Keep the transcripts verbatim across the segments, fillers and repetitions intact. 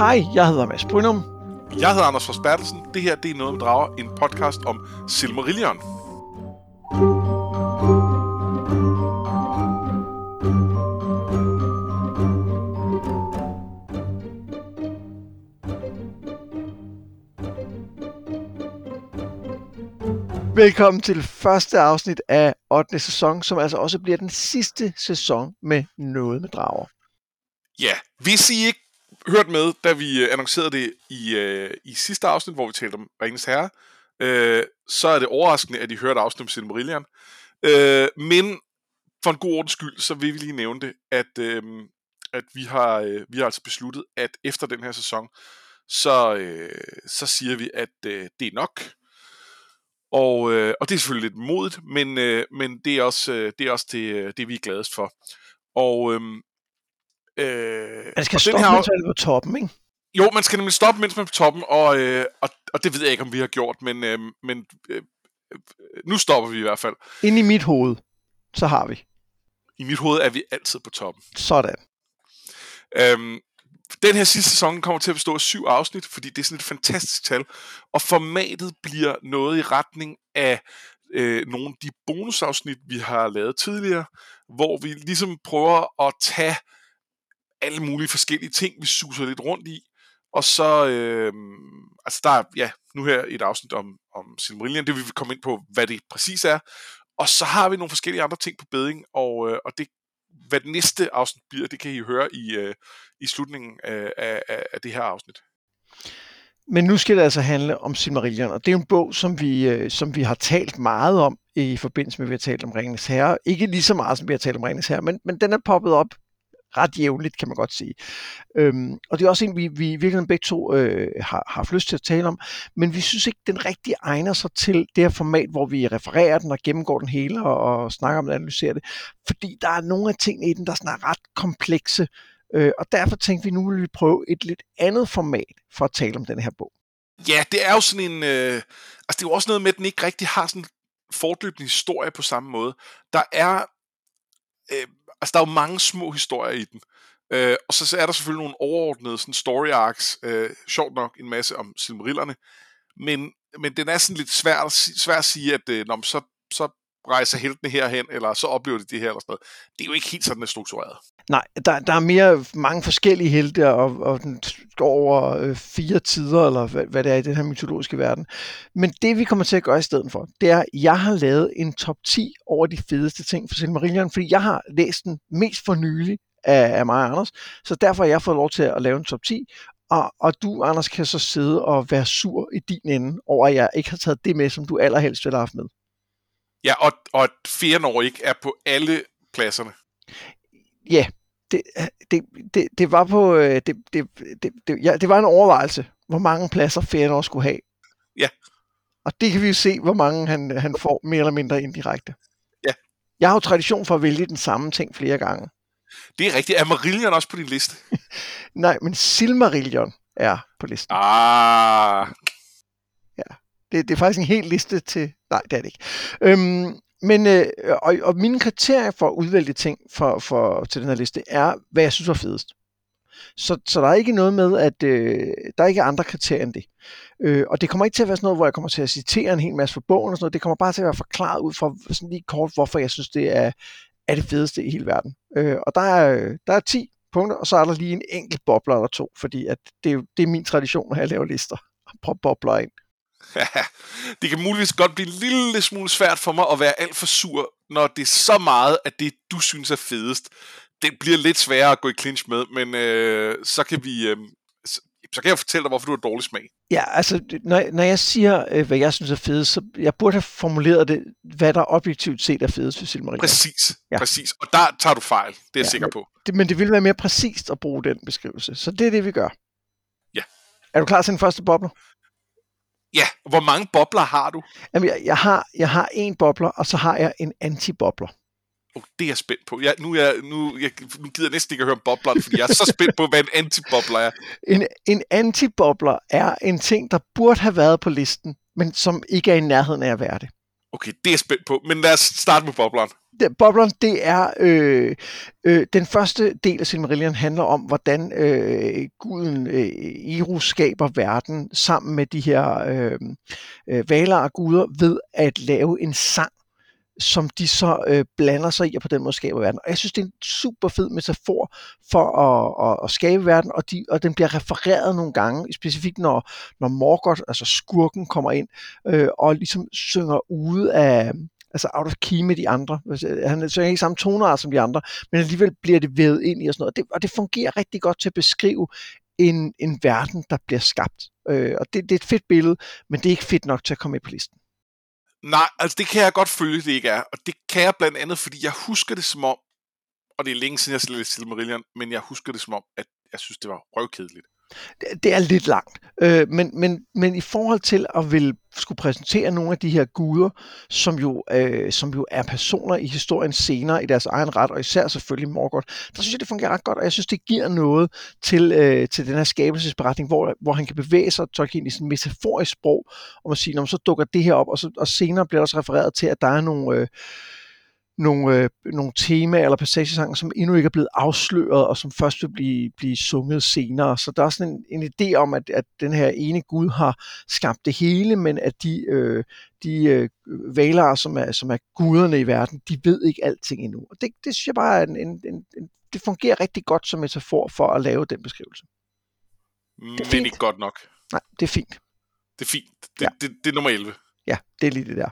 Hej, jeg hedder Mads Brynum. Jeg hedder Anders Fors Bertelsen. Det her, det er Noget med Drager, en podcast om Silmarillion. Velkommen til første afsnit af ottende sæson, som altså også bliver den sidste sæson med Noget med Drager. Ja, hvis I ikke hørte med, da vi annoncerede det i, øh, i sidste afsnit, hvor vi talte om Ringenes Herre, øh, så er det overraskende, at I hørte afsnit om Silmarillion. Øh, men for en god ordens skyld, så vil vi lige nævne det, at, øh, at vi, har, øh, vi har altså besluttet, at efter den her sæson, så, øh, så siger vi, at øh, det er nok. Og, øh, og det er selvfølgelig lidt modigt, men, øh, men det er også, øh, det, er også det, det, vi er gladest for. Og øh, øh, man skal stoppe, her... mens man er på toppen, ikke? Jo, man skal nemlig stoppe, mens man er på toppen, og, øh, og, og det ved jeg ikke, om vi har gjort, men, øh, men øh, nu stopper vi i hvert fald. Inde i mit hoved, så har vi. I mit hoved er vi altid på toppen. Sådan. Øhm, Den her sidste sæson kommer til at bestå af syv afsnit, fordi det er sådan et fantastisk tal, og formatet bliver noget i retning af øh, nogle af de bonusafsnit, vi har lavet tidligere, hvor vi ligesom prøver at tage alle mulige forskellige ting, vi suser lidt rundt i, og så, øh, altså der er, ja, nu her et afsnit om, om Silmarillion, det vil vi komme ind på, hvad det præcis er, og så har vi nogle forskellige andre ting på bedding, og, øh, og det hvad det næste afsnit bliver, det kan I høre i, øh, i slutningen af, af, af det her afsnit. Men nu skal det altså handle om Silmarillion, og det er en bog, som vi, øh, som vi har talt meget om i forbindelse med, at vi har talt om Ringenes Herre. Ikke lige så meget, som vi har talt om Ringenes Herre, men, men den er poppet op ret jævnligt, kan man godt sige. Øhm, og det er også en, vi, vi virkelig begge to øh, har, har haft lyst til at tale om, men vi synes ikke, den rigtig egner sig til det her format, hvor vi refererer den og gennemgår den hele og, og snakker om det og analyserer det, fordi der er nogle af tingene i den, der sådan er ret komplekse, øh, og derfor tænkte vi, nu vil vi prøve et lidt andet format for at tale om den her bog. Ja, det er jo sådan en, øh, altså det er jo også noget med, at den ikke rigtig har sådan en fortløbende historie på samme måde. Der er øh, Altså, der er jo mange små historier i den. Øh, og så, så er der selvfølgelig nogle overordnede sådan story arcs. Øh, sjovt nok en masse om Silmarillerne. Men, men den er sådan lidt svær, svær at sige, at øh, når, så, så rejser heltene herhen, eller så oplever de det her, eller sådan noget. Det er jo ikke helt sådan, det er struktureret. Nej, der, der er mere mange forskellige helte, og, og den går over øh, fire tider, eller hvad, hvad det er i den her mytologiske verden. Men det, vi kommer til at gøre i stedet for, det er, at jeg har lavet en top ti over de fedeste ting for Silmarillion, fordi jeg har læst den mest for nylig af, af mig og Anders, så derfor har jeg fået lov til at lave en top ti, og, og du, Anders, kan så sidde og være sur i din ende over, at jeg ikke har taget det med, som du allerhelst ville have haft med. Ja, og, og at Fëanor ikke er på alle pladserne. Ja, det, det, det, det var på det, det, det, det, ja, det var en overvejelse, hvor mange pladser Fëanor skulle have. Ja. Og det kan vi jo se, hvor mange han, han får mere eller mindre indirekte. Ja. Jeg har jo tradition for at vælge den samme ting flere gange. Det er rigtigt. Er Marillion også på din liste? Nej, men Silmarillion er på listen. Ah. Ja, det, det er faktisk en hel liste til... Nej, det er det ikke. Øhm, men, øh, og, og mine kriterier for at udvælge ting for, for, til den her liste er, hvad jeg synes var fedest. Så, så der er ikke noget med, at øh, der er ikke andre kriterier end det. Øh, og det kommer ikke til at være sådan noget, hvor jeg kommer til at citere en hel masse fra bogen og sådan noget. Det kommer bare til at være forklaret ud fra sådan lige kort, hvorfor jeg synes, det er, er det fedeste i hele verden. Øh, og der er, der er ti punkter, og så er der lige en enkelt bobler eller to, fordi at det, det er min tradition, når jeg laver lister. Prøv bobler ind. Det kan muligvis godt blive en lille smule svært for mig at være alt for sur, når det er så meget, at det du synes er fedest. Det bliver lidt sværere at gå i clinch med, men øh, så kan vi øh, så, så kan jeg fortælle dig, hvorfor du har dårlig smag. Ja, altså, når, når jeg siger, øh, hvad jeg synes er fedest, så jeg burde have formuleret det, hvad der objektivt set er fedest for Silmarillion. Præcis, ja. præcis. Og der tager du fejl, det er jeg ja, sikker på. Det, men det ville være mere præcist at bruge den beskrivelse, så det er det, vi gør. Ja. Er du klar til den første bobler? Ja, hvor mange bobler har du? Jamen, jeg, jeg, har, jeg har en bobler, og så har jeg en anti-bobler. Oh, det er jeg spændt på. Jeg, nu, jeg, nu, jeg, nu gider jeg næsten ikke at høre om boblerne, fordi jeg er så spændt på, hvad en antibobler er. En, en antibobler er en ting, der burde have været på listen, men som ikke er i nærheden af at være det. Okay, det er spændt på, men lad os starte med bobleren. Det, bobleren, det er øh, øh, den første del af Silmarillion handler om, hvordan øh, guden øh, Eru skaber verden sammen med de her øh, øh, Valar guder ved at lave en sang, som de så øh, blander sig i og på den måde skaber verden. Og jeg synes, det er en super fed metafor for at, at, at skabe verden, og, de, og den bliver refereret nogle gange, specifikt når, når Morgoth, altså skurken, kommer ind øh, og ligesom synger ude af, altså out of key med de andre. Han synger ikke samme toneart som de andre, men alligevel bliver det vævet ind i og sådan noget. Og det, og det fungerer rigtig godt til at beskrive en, en verden, der bliver skabt. Øh, og det, det er et fedt billede, men det er ikke fedt nok til at komme med på listen. Nej, altså det kan jeg godt følge, det ikke er. Og det kan jeg blandt andet, fordi jeg husker det som om, og det er længe siden, jeg læste Silmarillion, men jeg husker det som om, at jeg synes, det var røvkedeligt. Det, det er lidt langt, øh, men, men, men i forhold til at vil skulle præsentere nogle af de her guder, som jo, øh, som jo er personer i historien senere i deres egen ret, og især selvfølgelig Morgoth, der synes jeg, det fungerer ret godt, og jeg synes, det giver noget til, øh, til den her skabelsesberetning, hvor, hvor han kan bevæge sig, Tolkien, i sådan et metaforisk sprog, om at sige, når man så dukker det her op, og, så, og senere bliver der også refereret til, at der er nogle... Øh, Nogle, øh, nogle temaer eller passagesange, som endnu ikke er blevet afsløret, og som først vil blive, blive sunget senere. Så der er sådan en, en idé om, at, at den her ene Gud har skabt det hele, men at de, øh, de øh, Valar, som er, som er guderne i verden, de ved ikke alting endnu. Og det, det synes jeg bare er en, en, en, en, det fungerer rigtig godt som metafor for at lave den beskrivelse. Men fint. Ikke godt nok. Nej, det er fint. Det er fint. Det, ja. det, det, det er nummer elleve. Ja, det er lige det der.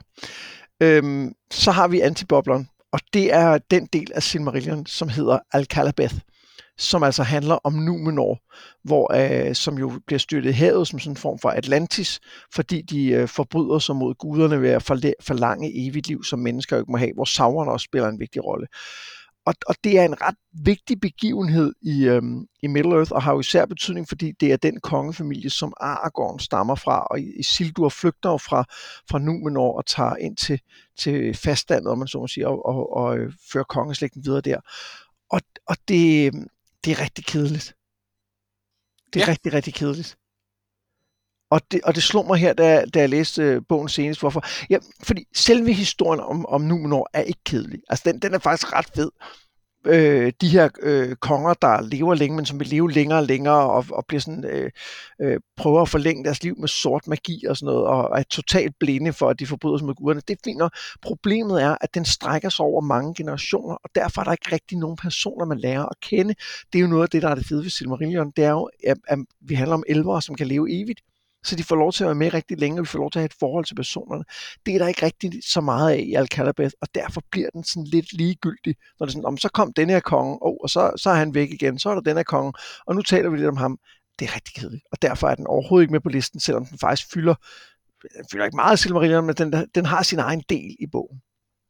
Øhm, så har vi Antibobleren. Og det er den del af Silmarillion, som hedder Al-Calabeth, som altså handler om Numenor, hvor, øh, som jo bliver styrtet i havet som sådan en form for Atlantis, fordi de øh, forbryder sig mod guderne ved at forla- forlange evigt liv, som mennesker jo ikke må have, hvor Sauron også spiller en vigtig rolle. Og, og det er en ret vigtig begivenhed i, øhm, i Middle-earth, og har jo især betydning, fordi det er den kongefamilie, som Aragorn stammer fra, og Isildur flygter fra, fra Numenor og tager ind til, til fastlandet, om man så må sige, og, og, og øh, fører kongeslægten videre der. Og, og det, det er rigtig kedeligt. Det er ja. rigtig, rigtig kedeligt. Og det, og det slog mig her, da, da jeg læste bogen senest. Hvorfor? Ja, fordi selve historien om, om Numenor er ikke kedelig. Altså, den, den er faktisk ret fed. Øh, de her øh, konger, der lever længe, men som vil leve længere og længere, og, og bliver sådan, øh, øh, prøver at forlænge deres liv med sort magi og sådan noget, og er totalt blinde for, at de forbryder sig mod guderne. Det er fint nok. Problemet er, at den strækker sig over mange generationer, og derfor er der ikke rigtig nogen personer, man lærer at kende. Det er jo noget af det, der er det fede ved Silmarillion. Det er jo, at, at vi handler om elvere, som kan leve evigt. Så de får lov til at være med rigtig længe, og vi får lov til at have et forhold til personerne. Det er der ikke rigtig så meget af i Al-Calabeth, og derfor bliver den sådan lidt ligegyldig, når det er sådan, om så kom denne her konge, oh, og så, så er han væk igen, så er der denne her konge, og nu taler vi lidt om ham. Det er rigtig kedeligt, og derfor er den overhovedet ikke med på listen, selvom den faktisk fylder, den fylder ikke meget af Silmarillion, men den, den har sin egen del i bogen.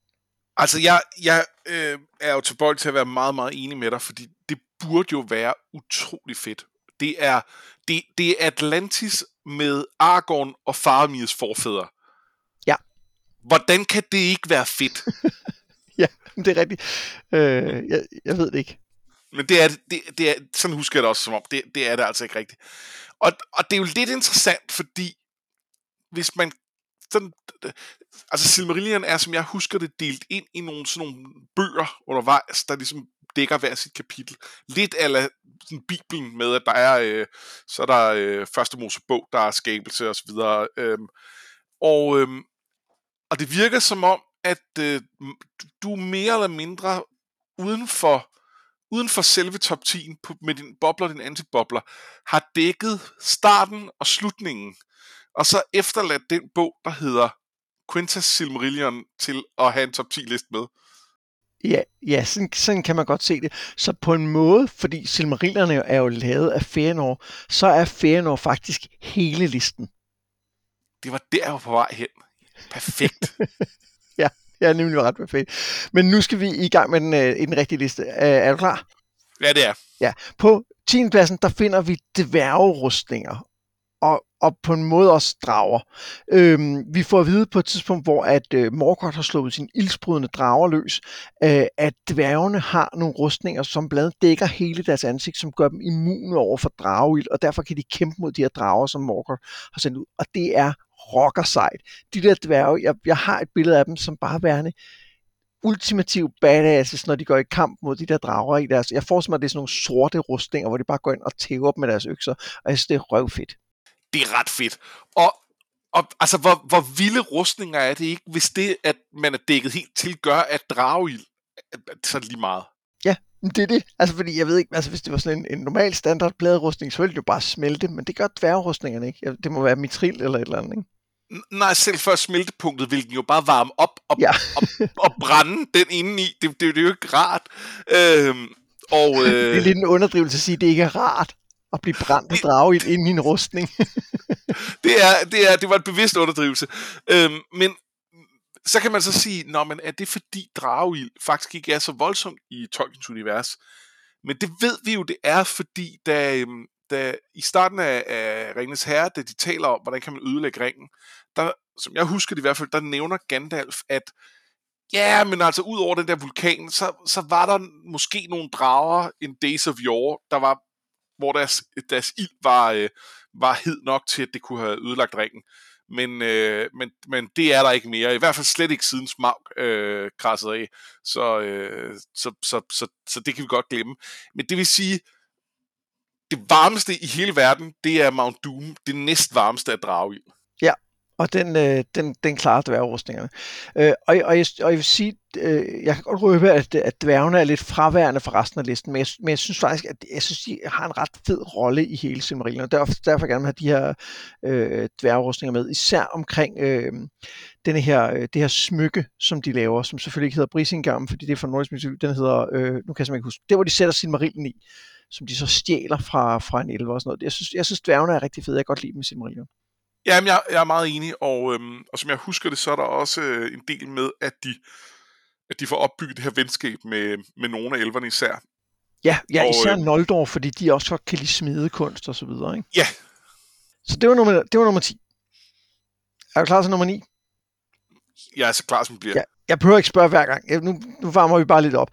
Altså, jeg, jeg øh, er jo tilbøjelig til at være meget, meget enig med dig, fordi det burde jo være utrolig fedt. Det er, det, det er Atlantis med Aragorn og Faramir's forfædre. Ja. Hvordan kan det ikke være fedt? Ja, det er rigtigt. Øh, jeg, jeg ved det ikke. Men det er, det, det er, sådan husker jeg det også som om, det, det er det altså ikke rigtigt. Og, og det er jo lidt interessant, fordi hvis man sådan, altså Silmarillion er, som jeg husker det, delt ind i nogle sådan nogle bøger undervejs, der ligesom dækker hver sit kapitel. Lidt ala sådan Bibelen med, at der er, øh, så er der øh, første Mosebog, der er skabelse og så videre. Øhm, og, øhm, og det virker som om, at øh, du mere eller mindre uden for, uden for selve top ti på, med din bobler og din antibobler, har dækket starten og slutningen, og så efterladt den bog, der hedder Quintus Silmarillion, til at have en top ti liste med. Ja, ja sådan, sådan kan man godt se det. Så på en måde, fordi Silmarillion er jo lavet af Fëanor, så er Fëanor faktisk hele listen. Det var der, jeg var på vej hen. Perfekt. Ja, jeg er nemlig ret perfekt. Men nu skal vi i gang med den, øh, i den rigtige liste. Øh, er du klar? Ja, det er. Ja. På tiende pladsen, der finder vi dværgerustninger. Og, og på en måde også drager. Øhm, vi får at vide på et tidspunkt, hvor at øh, Morgoth har slået sine ildsprudende drager løs, øh, at dværgene har nogle rustninger, som blandt andet dækker hele deres ansigt, som gør dem immune over for drageild, og derfor kan de kæmpe mod de her drager, som Morgoth har sendt ud. Og det er rocker sejt. De der dværge, jeg, jeg har et billede af dem som bare værende ultimativ badasses, når de går i kamp mod de der drager i deres... Jeg forestiller mig, at det er sådan nogle sorte rustninger, hvor de bare går ind og tæver dem med deres økser, og jeg synes, det er røvfedt. Det er ret fedt. Og, og altså, hvor, hvor vilde rustninger er det ikke, hvis det, at man er dækket helt til, gør, at drageild, så er det lige meget. Ja, det er det. Altså, fordi jeg ved ikke, altså hvis det var sådan en, en normal standard pladerustning, så ville det jo bare smelte, men det gør dværgerustningerne ikke. Det må være mitril eller et eller andet, ikke? Nej, selv før smeltepunktet vil den jo bare varme op og, ja. og, og brænde den indeni. Det, det, det er jo ikke rart. Øhm, og, øh, det er lidt en underdrivelse at sige, at det ikke er rart at blive brændt af drageild inde i en rustning. det, er, det, er, det var en bevidst underdrivelse. Øhm, men så kan man så sige, nå, men er det fordi drageild faktisk ikke er så voldsomt i Tolkiens univers? Men det ved vi jo, det er, fordi da, da i starten af, af Ringenes Herre, da de taler om, hvordan kan man ødelægge ringen, der, som jeg husker det i hvert fald, der nævner Gandalf, at ja, men altså ud over den der vulkan, så, så var der måske nogle drager in Days of Yore, der var, hvor deres, deres ild var, øh, var hed nok til, at det kunne have ødelagt ringen. Men, øh, men, men det er der ikke mere. I hvert fald slet ikke siden Smaug øh, krassede af. Så, øh, så, så, så, så det kan vi godt glemme. Men det vil sige, det varmeste i hele verden, det er Mount Doom. Det næst varmeste er drageild. Ja, og den, øh, den, den klarer dværgerustningerne. Øh, og, og, jeg, og jeg vil sige, øh, jeg kan godt røbe, at, at dværgene er lidt fraværende for resten af listen, men jeg, men jeg synes faktisk, at jeg synes, de har en ret fed rolle i hele Silmarillion, og derfor, derfor gerne have de her øh, dværgerustninger med, især omkring øh, denne her, øh, det her smykke, som de laver, som selvfølgelig ikke hedder Brisingam, fordi det er fra nordisk mytologi, den hedder, øh, nu kan jeg simpelthen ikke huske, det hvor de sætter Silmarillen i, som de så stjæler fra, fra en elver og sådan noget. Jeg synes, jeg synes dværgene er rigtig fede, jeg kan godt lide dem i Silmarillion. Jamen, jeg, jeg er meget enig, og, øhm, og som jeg husker det, så er der også øh, en del med, at de, at de får opbygget det her venskab med, med nogle af elverne især. Ja, ja og, især øh, Noldor, fordi de også godt kan lide smedekunst og så videre, ikke? Ja. Så det var nummer, det var nummer ti. Er du klar til nummer ni? Jeg er så klar, som bliver. Ja, jeg behøver ikke spørge hver gang. Ja, nu, nu varmer vi bare lidt op.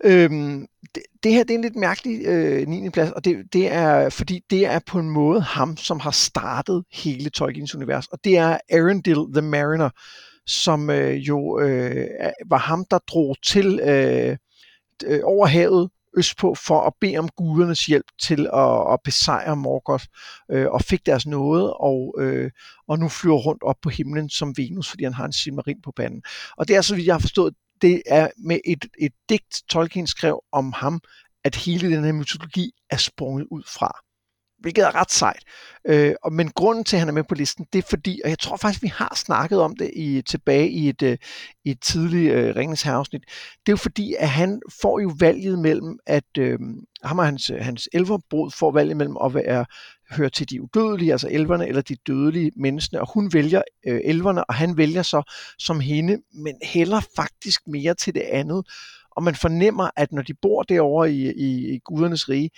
Øhm, det, det her det er en lidt mærkelig øh, niende plads, og det, det er, fordi det er på en måde ham, som har startet hele Tolkiens univers, og det er Arendelle the Mariner, som øh, jo øh, var ham, der drog til øh, over havet østpå for at bede om gudernes hjælp til at, at besejre Morgoth, øh, og fik deres nåde, og, øh, og nu flyver rundt op på himlen som Venus, fordi han har en silmarin på panden. Og det er, så vidt jeg har forstået, det er med et, et digt, Tolkien skrev om ham, at hele den her mytologi er sprunget ud fra. Hvilket er ret sejt. Øh, og, men grunden til, at han er med på listen, det er fordi, og jeg tror faktisk, vi har snakket om det i, tilbage i et, øh, i et tidligt øh, Ringenes Herre-afsnit, det er jo fordi, at han får jo valget mellem, at øh, ham og hans, hans elverbrud får valget mellem at være, høre til de udødelige, altså elverne, eller de dødelige mennesker, og hun vælger øh, elverne, og han vælger så som hende, men hælder faktisk mere til det andet. Og man fornemmer, at når de bor derovre i, i, i gudernes rige,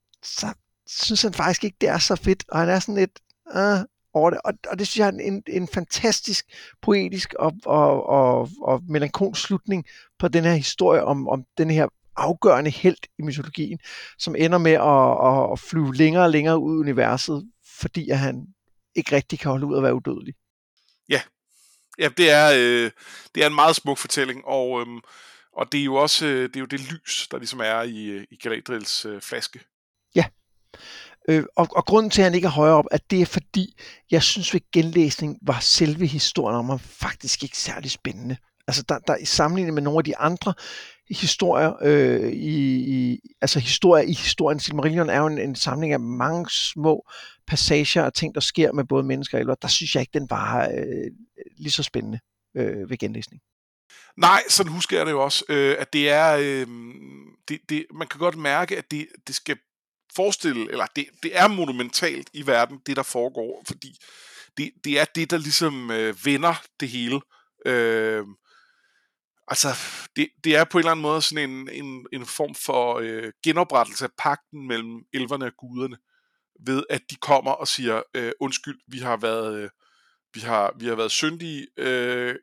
så synes han faktisk ikke, det er så fedt, og han er sådan lidt øh, over det, og, og det synes jeg er en, en fantastisk poetisk og, og, og, og melankolsk slutning på den her historie om, om den her afgørende helt i mytologien, som ender med at, at flyve længere og længere ud i universet, fordi at han ikke rigtig kan holde ud at være udødelig. Ja, ja det, er, øh, det er en meget smuk fortælling, og, øhm, og det er jo også øh, det, er jo det lys, der ligesom er i, i Galadriels øh, flaske. Ja. Øh, og, og grunden til, at han ikke er højere op, at det er fordi, jeg synes ved genlæsning var selve historien om ham faktisk ikke særlig spændende. Altså der, der i sammenligning med nogle af de andre historier, øh, i, i, altså historier i historien, Silmarillion er jo en, en samling af mange små passager og ting, der sker med både mennesker og elver. Der synes jeg ikke, den var øh, lige så spændende øh, ved genlæsning. Nej, sådan husker jeg det jo også, øh, at det er, øh, det, det, man kan godt mærke, at det, det skal forestille, eller det, det er monumentalt i verden, det der foregår, fordi det, det er det, der ligesom øh, vender det hele. Øh, altså, det, det er på en eller anden måde sådan en, en, en form for øh, genoprettelse af pagten mellem elverne og guderne, ved at de kommer og siger, øh, undskyld, vi har været, øh, vi har, vi har været syndige, øh,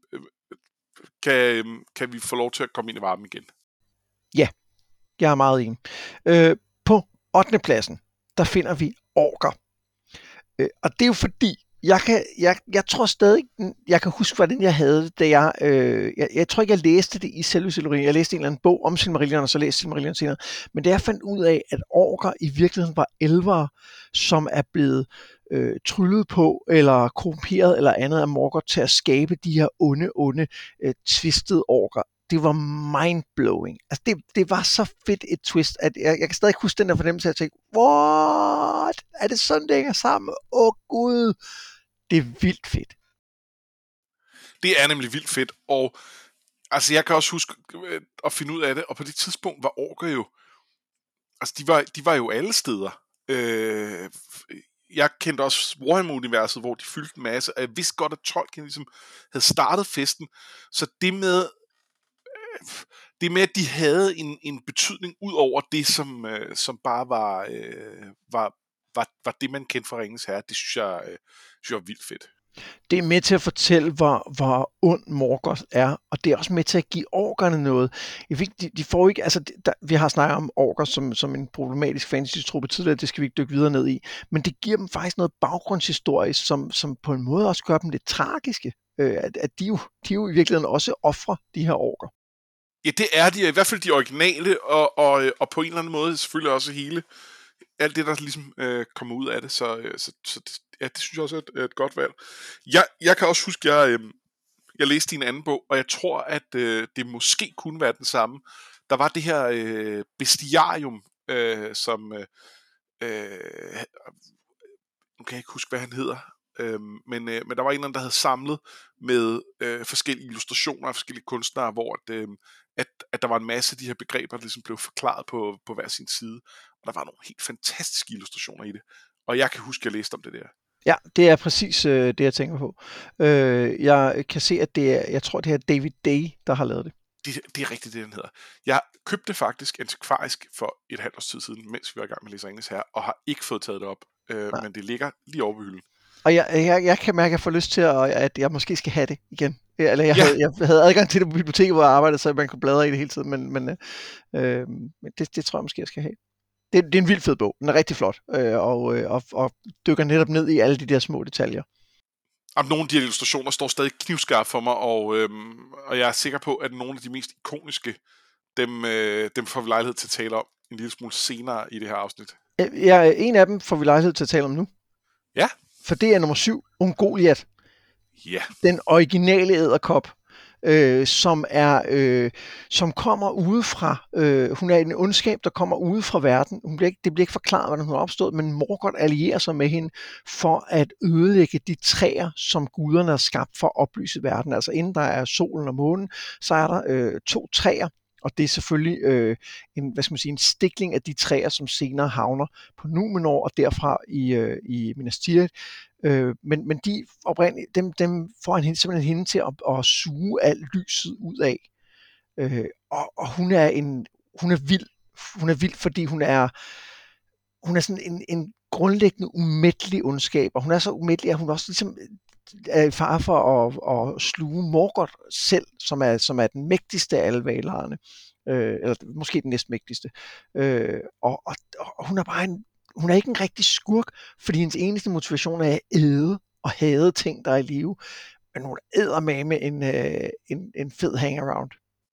kan, kan vi få lov til at komme ind i varmen igen? Ja, jeg er meget enig. Øh, på ottende pladsen, der finder vi orker. Øh, og det er jo fordi, Jeg, kan, jeg, jeg tror stadig, jeg kan huske, hvordan jeg havde det, da jeg, øh, jeg, jeg tror ikke, jeg læste det i selve Silmarillion. Jeg læste en eller anden bog om Silmarillion, og så læste Silmarillion senere. Men da jeg fandt ud af, at orker i virkeligheden var elvere, som er blevet øh, tryllet på, eller korrumperet, eller andet af Morgoth til at skabe de her onde, onde, øh, tvistede orker. Det var mindblowing. Altså det, det var så fedt et twist, at jeg, jeg kan stadig huske den der fornemmelse, at jeg tænkte, what? Er det sådan, det hænger sammen? Åh oh, Gud! Det er vildt fedt. Det er nemlig vildt fedt, og altså jeg kan også huske øh, at finde ud af det, og på det tidspunkt var orker jo, altså de var, de var jo alle steder. Øh, jeg kendte også Warhammer-universet, hvor de fyldte en masse, og jeg vidste godt, at Tolkien ligesom havde startet festen, så det med, øh, det med, at de havde en, en betydning ud over det, som, øh, som bare var, øh, var, var, var det, man kendte fra Ringenes Herre, det synes jeg, øh, synes jeg var vildt fedt. Det er med til at fortælle, hvor, hvor ond Morgoth er, og det er også med til at give orkerne noget. De, de får ikke, altså, der, vi har snakket om orker som, som en problematisk fantasy-truppe tidligere, det skal vi ikke dykke videre ned i, men det giver dem faktisk noget baggrundshistorie, som, som på en måde også gør dem lidt tragiske, øh, at, at de, jo, de jo i virkeligheden også offrer de her orker. Ja, det er de, i hvert fald de originale, og, og, og på en eller anden måde selvfølgelig også hele, alt det, der ligesom øh, kommer ud af det, så, øh, så, så det, ja, det synes jeg også er et, et godt valg. Jeg, jeg kan også huske, jeg, øh, jeg læste i en anden bog, og jeg tror, at øh, det måske kunne være den samme. Der var det her øh, bestiarium, øh, som, øh, øh, nu kan jeg ikke huske, hvad han hedder, øh, men, øh, men der var en eller anden, der havde samlet med øh, forskellige illustrationer af forskellige kunstnere, hvor at, øh, at, at der var en masse af de her begreber, der ligesom blev forklaret på, på hver sin side. Og der var nogle helt fantastiske illustrationer i det. Og jeg kan huske, at jeg læste om det der. Ja, det er præcis øh, det, jeg tænker på. Øh, jeg kan se, at det er, jeg tror, det er David Day, der har lavet det. Det, det er rigtigt, det den hedder. Jeg købte faktisk antikvarisk for et halvt års tid siden, mens vi var i gang med at læse Ringenes Herre, og har ikke fået taget det op. Øh, men det ligger lige over på hylden. Og jeg, jeg, jeg kan mærke, at jeg får lyst til, at, at jeg måske skal have det igen. Eller jeg, ja. havde, jeg havde adgang til det på biblioteket, hvor jeg arbejdede, så man kunne bladre i det hele tiden, men, men øh, det, det tror jeg måske, jeg skal have. Det, det er en vildt fed bog. Den er rigtig flot, øh, og, øh, og, og dykker netop ned i alle de der små detaljer. Om nogle af de illustrationer står stadig knivskarpt for mig, og, øhm, og jeg er sikker på, at nogle af de mest ikoniske, dem, øh, dem får vi lejlighed til at tale om en lille smule senere i det her afsnit. Ja, en af dem får vi lejlighed til at tale om nu. Ja. For det er nummer syv, Ungoliath. Ja. Den originale edderkop, øh, som er øh, som kommer udefra. Øh, hun er en ondskab, der kommer ude fra verden. Hun bliver ikke, det bliver ikke forklaret, hvordan hun er opstået, men Morgoth allierer sig med hende for at ødelægge de træer, som guderne har skabt for at oplyse verden. Altså inden der er solen og månen, så er der øh, to træer, og det er selvfølgelig øh, en, hvad skal man sige, en stikling af de træer, som senere havner på Númenor og derfra i, øh, i Minas Tirith. Øh, men, men de oprindeligt, dem, dem får han simpelthen hende til at, at suge alt lyset ud af. Øh, og, og hun er en, hun er vild. Hun er vild, fordi hun er, hun er sådan en, en grundlæggende umættelig ondskab, og hun er så umættelig, at hun også ligesom er i fare for at, at sluge Morgoth selv, som er, som er den mægtigste af alle valarerne. Øh, eller måske den næstmægtigste. Øh, og, og, og hun er bare en, hun er ikke en rigtig skurk, fordi hendes eneste motivation er at æde og hade ting, der er i live. Men hun æder med med en, øh, en, en fed hangaround.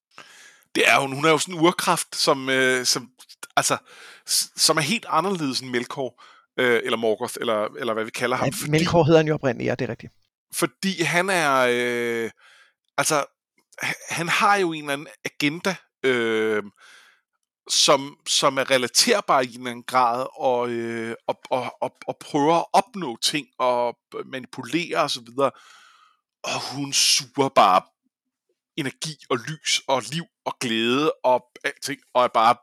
Det er hun. Hun er jo sådan en urkraft, som, øh, som, altså, som er helt anderledes end Melkor, øh, eller Morgoth, eller, eller hvad vi kalder ham. Ja, Melkor hedder han jo oprindeligt, ja, det er rigtigt. Fordi han er, øh, altså, han har jo en eller anden agenda, øh, som, som er relaterbar i en eller anden grad, og, øh, og, og, og, og prøver at opnå ting, og manipulere og så videre. Og hun suger bare energi og lys og liv og glæde og alting, og er bare,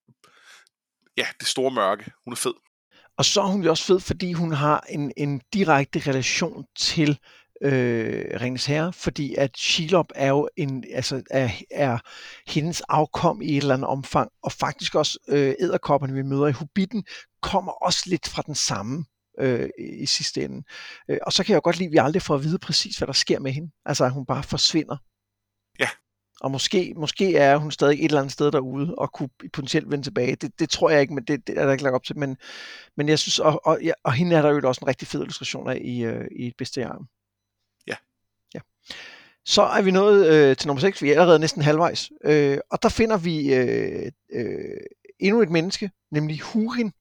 ja, det store mørke. Hun er fed. Og så er hun jo også fed, fordi hun har en, en direkte relation til øh, Ringenes Herre, fordi at Shelob er jo en, altså er, er hendes afkom i et eller andet omfang, og faktisk også øh, edderkopperne, vi møder i Hobbiten, kommer også lidt fra den samme øh, i sidste ende. Øh, og så kan jeg jo godt lide, at vi aldrig får at vide præcis, hvad der sker med hende. Altså, at hun bare forsvinder. Ja. Og måske, måske er hun stadig et eller andet sted derude og kunne potentielt vende tilbage. Det, det tror jeg ikke, men det, det er der ikke lagt op til. Men, men jeg synes, og, og, ja, og hende er der jo også en rigtig fed illustration af i, øh, i et bestiarium. Ja. Ja. Så er vi nået øh, til nummer seks. Vi er allerede næsten halvvejs. Øh, og der finder vi øh, øh, endnu et menneske, nemlig Húrin.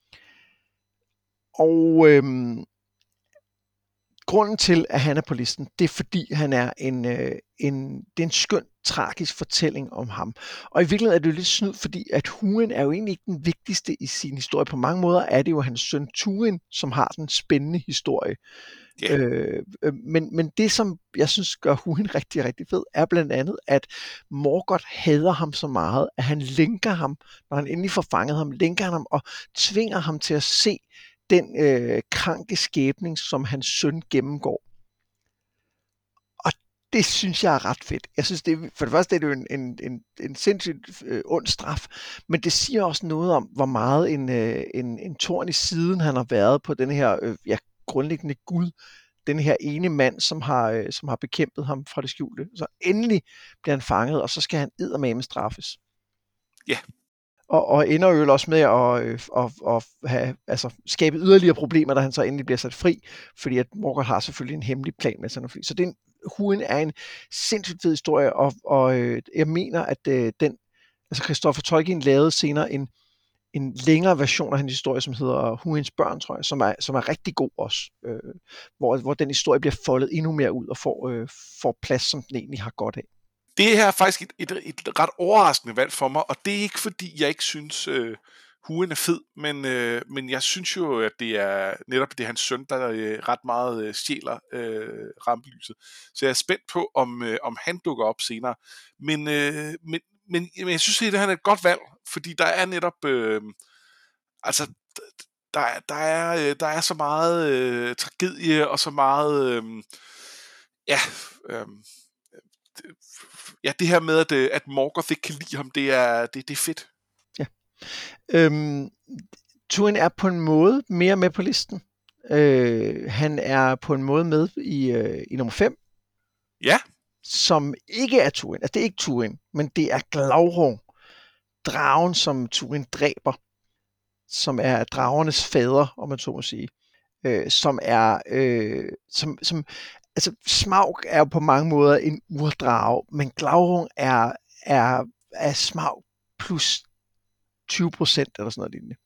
Og øh, grunden til, at han er på listen, det er fordi, han er en, øh, en, det er en skøn, tragisk fortælling om ham. Og i virkeligheden er det jo lidt snyd, fordi at Húin er jo egentlig ikke den vigtigste i sin historie. På mange måder er det jo hans søn Túrin, som har den spændende historie. Yeah. Øh, øh, men, men det, som jeg synes gør Húin rigtig, rigtig fed, er blandt andet, at Morgoth hader ham så meget, at han lænker ham, når han endelig får fanget ham, lænker han ham og tvinger ham til at se den øh, kranke skæbning, som hans søn gennemgår. Og det synes jeg er ret fedt. Jeg synes, det er, for det første er det jo en, en, en, en sindssygt øh, ond straf, men det siger også noget om, hvor meget en, øh, en, en torn i siden han har været på den her øh, ja, grundlæggende Gud, den her ene mand, som har, øh, som har bekæmpet ham fra det skjulte. Så endelig bliver han fanget, og så skal han eddermame straffes. Ja. Yeah. Og, og ender jo også med at, øh, at, at have, altså, skabe yderligere problemer, da han så endelig bliver sat fri, fordi at Morgoth har selvfølgelig en hemmelig plan med sig. Så det er en, Húin er en sindssygt fed historie, og, og øh, jeg mener, at øh, den, altså Christopher Tolkien lavede senere en, en længere version af hans historie, som hedder Húins børn, tror jeg, som er, som er rigtig god også, øh, hvor, hvor den historie bliver foldet endnu mere ud og får, øh, får plads, som den egentlig har godt af. Det her er faktisk et, et, et ret overraskende valg for mig, og det er ikke fordi, jeg ikke synes, øh, Húin er fed, men, øh, men jeg synes jo, at det er netop det er hans søn, der øh, ret meget øh, stjæler øh, rampelyset. Så jeg er spændt på, om, øh, om han dukker op senere. Men, øh, men, men, men jeg synes, at han er et godt valg, fordi der er netop, øh, altså, der, der, er, der er så meget øh, tragedie, og så meget, øh, ja, øh, ja, det her med, at, at Morgoth ikke kan lide ham, det er, det, det er fedt. Ja. Øhm, Túrin er på en måde mere med på listen. Øh, han er på en måde med i, øh, i nummer fem. Ja. Som ikke er Túrin. Altså, det er ikke Túrin, men det er Glaurung. Dragen, som Túrin dræber. Som er dragernes fader, om man så må sige. Øh, som er... Øh, som, som, altså, Smaug er jo på mange måder en urdrage, men Glaurung er, er, er Smaug plus tyve procent eller sådan noget lignende.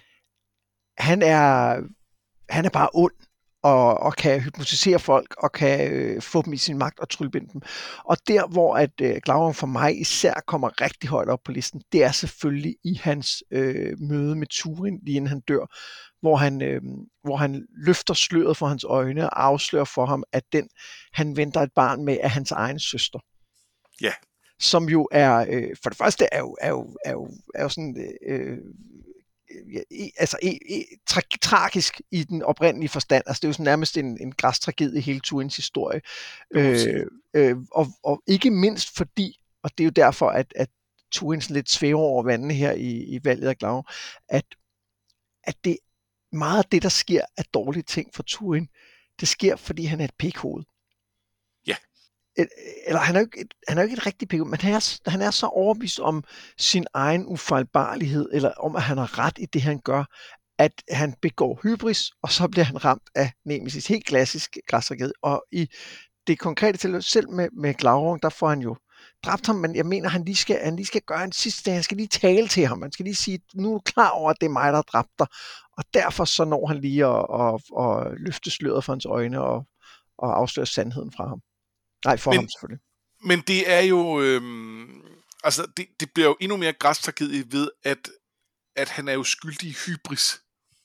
Han er, han er bare ond, og, og kan hypnotisere folk, og kan øh, få dem i sin magt og tryllebinde dem. Og der, hvor at øh, Glaurung for mig især kommer rigtig højt op på listen, det er selvfølgelig i hans øh, møde med Túrin, lige inden han dør, hvor han, øh, hvor han løfter sløret for hans øjne og afslører for ham, at den, han venter et barn med, er hans egen søster. Ja. Yeah. Som jo er, øh, for det første er jo, er jo, er jo, er jo sådan, øh, ja, altså e, e, tra- tragisk i den oprindelige forstand. Altså det er jo sådan nærmest en, en græstragedie i hele Túrins historie. Øh, øh, og, og ikke mindst fordi, og det er jo derfor, at, at Túrin sådan lidt svæver over vandet her i, i valget af Glaurung, at, at det meget af det, der sker af dårlige ting for Túrin, det sker, fordi han er et pikhoved. Ja. Et, eller han er jo ikke et, han er jo ikke et rigtigt pikhoved, men han er, han er så overbevist om sin egen ufejlbarlighed, eller om, at han har ret i det, han gør, at han begår hybris, og så bliver han ramt af Nemesis. Helt klassisk græstragedie. Og i det konkrete tilfælde, selv med, med Glaurung, der får han jo dræbt ham, men jeg mener, han lige skal, han lige skal gøre en sidste dag. Han skal lige tale til ham. Han skal lige sige, nu er du klar over, at det er mig, der har dræbt dig. Og derfor så når han lige at, at, at løfte sløret for hans øjne og, og afsløre sandheden fra ham. Nej, for men, ham selvfølgelig. Men det er jo, øhm, altså det, det bliver jo endnu mere græstragedie ved, at, at han er jo skyldig i hybris.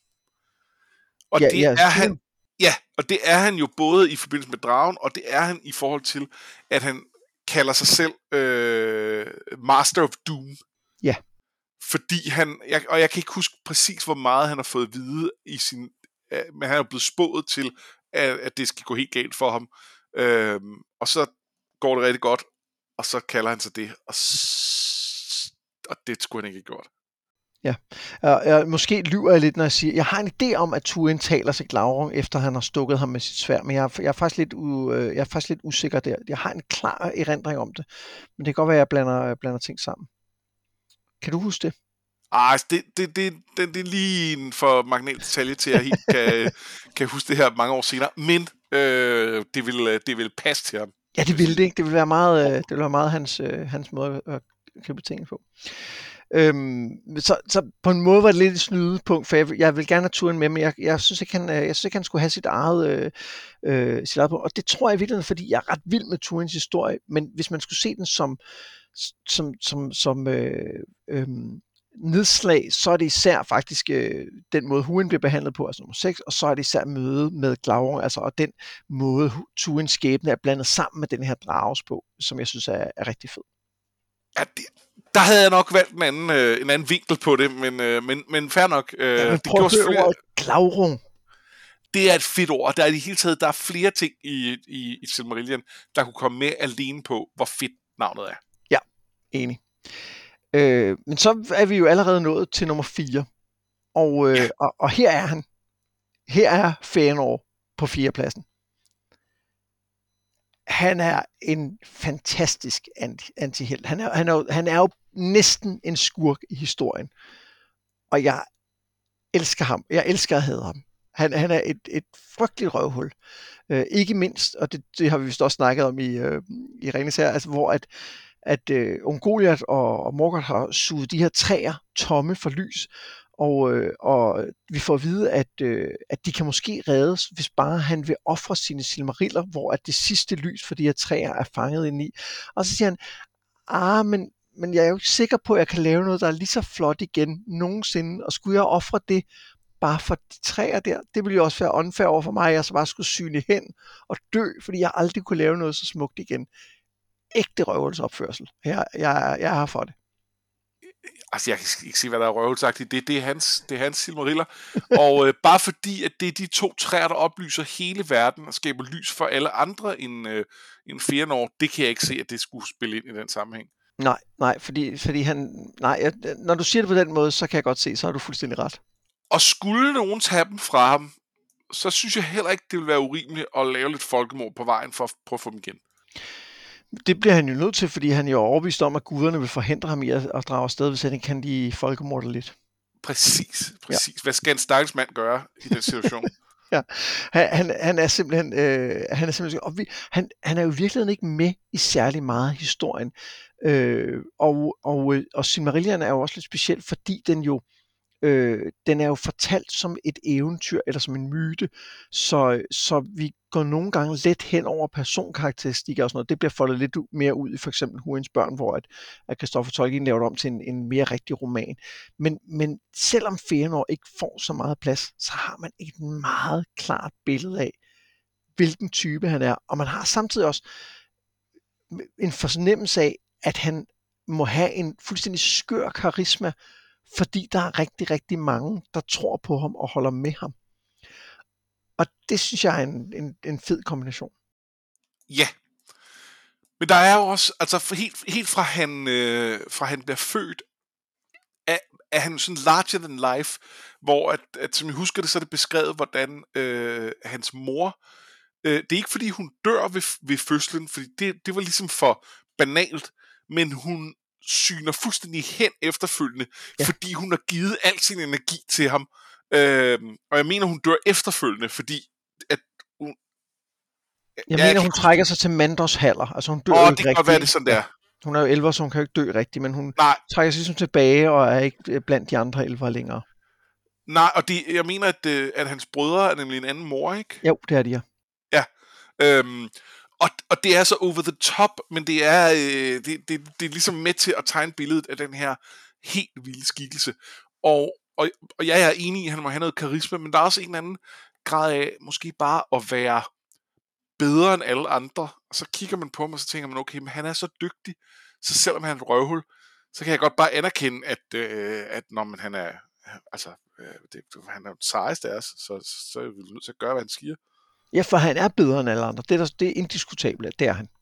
Og ja, det ja, er han, ja, og det er han jo både i forbindelse med dragen, og det er han i forhold til, at han kalder sig selv øh, Master of Doom. Ja. Fordi han, jeg, og jeg kan ikke huske præcis, hvor meget han har fået at vide i sin, øh, men han er blevet spået til, at, at det skal gå helt galt for ham. Øhm, og så går det rigtig godt, og så kalder han sig det, og, s- og det skulle han ikke have gjort. Ja, jeg, jeg, måske lyver jeg lidt, når jeg siger, jeg har en idé om, at Turin taler til Glaurung, efter han har stukket ham med sit sværd, men jeg, er- jeg, er faktisk lidt u, øh, jeg er faktisk lidt usikker der. Jeg har en klar erindring om det, men det kan godt være, at jeg blander, blander ting sammen. Kan du huske det? Ah, det, det, det, det, det er lige en for marginal detalje til, at jeg helt kan, kan huske det her mange år senere, men øh, det, vil, det vil passe til ham. Ja, det ville det ikke. Det ville være meget, øh, det ville være meget hans, øh, hans måde at købe ting på. Øhm, så, så på en måde var det lidt et snydepunkt, for jeg, vil- jeg vil gerne have Turen med, men jeg, jeg, synes ikke, han, øh, jeg synes ikke, han skulle have sit eget, øh, øh, sit eget punkt. Og det tror jeg virkelig, fordi jeg er ret vild med Turins historie, men hvis man skulle se den som, som, som, som øh, øh, nedslag, så er det især faktisk øh, den måde, Huen bliver behandlet på, altså nummer seks, og så er det især møde med Glaurung, altså og den måde, Turins skæbne er blandet sammen med den her drages på, som jeg synes er, er rigtig fed. Ja, det, der havde jeg nok valgt en anden, øh, en anden vinkel på det, men, øh, men, men fair nok. Øh, Ja, men det prøv at høre ordet Glaurung. Det er et fedt ord. Der er i det hele taget, der er flere ting i, i, i Silmarillion, der kunne komme med alene på, hvor fedt navnet er. Ja, enig. Øh, men så er vi jo allerede nået til nummer fire. Og, øh, Ja. og, og her er han. Her er Fëanor på fjerdepladsen. Han er en fantastisk anti- antihelt. Han er, han, er jo, han er jo næsten en skurk i historien. Og jeg elsker ham. Jeg elsker at have ham. Han, han er et, et frygteligt røvhul. Øh, ikke mindst, og det, det har vi vist også snakket om i, øh, i Ringenes Herre, altså hvor at, at øh, Ungoliath og, og Morgoth har suget de her træer tomme for lys, og, øh, og vi får at vide, at, øh, at de kan måske reddes, hvis bare han vil ofre sine silmariller, hvor at det sidste lys for de her træer er fanget ind i. Og så siger han, ah, men, men jeg er jo ikke sikker på, at jeg kan lave noget, der er lige så flot igen nogensinde, og skulle jeg ofre det bare for de træer der, det ville jo også være unfair over for mig, at jeg så bare skulle syne hen og dø, fordi jeg aldrig kunne lave noget så smukt igen. Ægte røvelsesopførsel. Jeg, jeg, jeg er her for det. Altså, jeg kan ikke sige, hvad der er røvelsagtigt. Det, det er hans, det er hans silmariller. Og øh, bare fordi, at det er de to træer, der oplyser hele verden og skaber lys for alle andre end, øh, end Fëanor, det kan jeg ikke se, at det skulle spille ind i den sammenhæng. Nej, nej, fordi, fordi han... Nej, jeg, når du siger det på den måde, så kan jeg godt se, så har du fuldstændig ret. Og skulle nogen tage dem fra ham, så synes jeg heller ikke, det vil være urimeligt at lave lidt folkemord på vejen for at prøve at få dem igen. Det bliver han jo nødt til, fordi han jo er overbevist om, at guderne vil forhindre ham i at, at drage afsted, hvis han ikke kan de folkemorder lidt. Præcis, præcis. Ja. Hvad skal en stakkels mand gøre i den situation? Ja, han, han, han er simpelthen, øh, han er simpelthen, og vi, han, han er jo i virkeligheden ikke med i særlig meget af historien. Øh, og, og, og Silmarillion er jo også lidt speciel, fordi den jo, øh, den er jo fortalt som et eventyr, eller som en myte, så, så vi går nogle gange let hen over personkarakteristikker og sådan noget. Det bliver foldet lidt mere ud i for eksempel Huens børn, hvor at, at Christopher Tolkien laver det om til en, en mere rigtig roman. Men, men selvom Fëanor ikke får så meget plads, så har man et meget klart billede af, hvilken type han er. Og man har samtidig også en fornemmelse af, at han må have en fuldstændig skør karisma, fordi der er rigtig, rigtig mange, der tror på ham og holder med ham. Og det synes jeg er en, en, en fed kombination. Ja. Men der er jo også, altså helt, helt fra, han, øh, fra han bliver født, er, er han sådan larger than life, hvor, at, at, som jeg husker det, så er det beskrevet, hvordan øh, hans mor, øh, det er ikke fordi hun dør ved, ved fødslen, fordi det, det var ligesom for banalt, men hun syner fuldstændig hen efterfølgende, ja. Fordi hun har givet al sin energi til ham. Øh, og jeg mener, hun dør efterfølgende, fordi at hun... Jeg ja, mener, hun trækker sig til Manders haller. Altså hun dør Åh, jo det ikke kan rigtig. godt være, det sådan der. Ja. Hun er jo elver, så hun kan jo ikke dø rigtigt, men hun Nej. trækker sig ligesom tilbage og er ikke blandt de andre elver længere. Nej, og de, jeg mener, at, at hans brødre er nemlig en anden mor, ikke? Jo, det er de, ja. Ja. Øhm, og, og det er så over the top, men det er, øh, det, det, det er ligesom med til at tegne billedet af den her helt vilde skikkelse. Og, og, og ja, jeg er enig i, at han må have noget karisma, men der er også en anden grad af måske bare at være bedre end alle andre. Og så kigger man på ham, og så tænker man, okay, men han er så dygtig, så selvom han er et røvhul, så kan jeg godt bare anerkende, at, øh, at når man, han er, altså, øh, det, han er jo sejeste af os, så, så, så er vi nødt til at gøre, hvad han siger. Ja, for han er bedre end alle andre. Det er, der, det er indiskutabelt, det er han.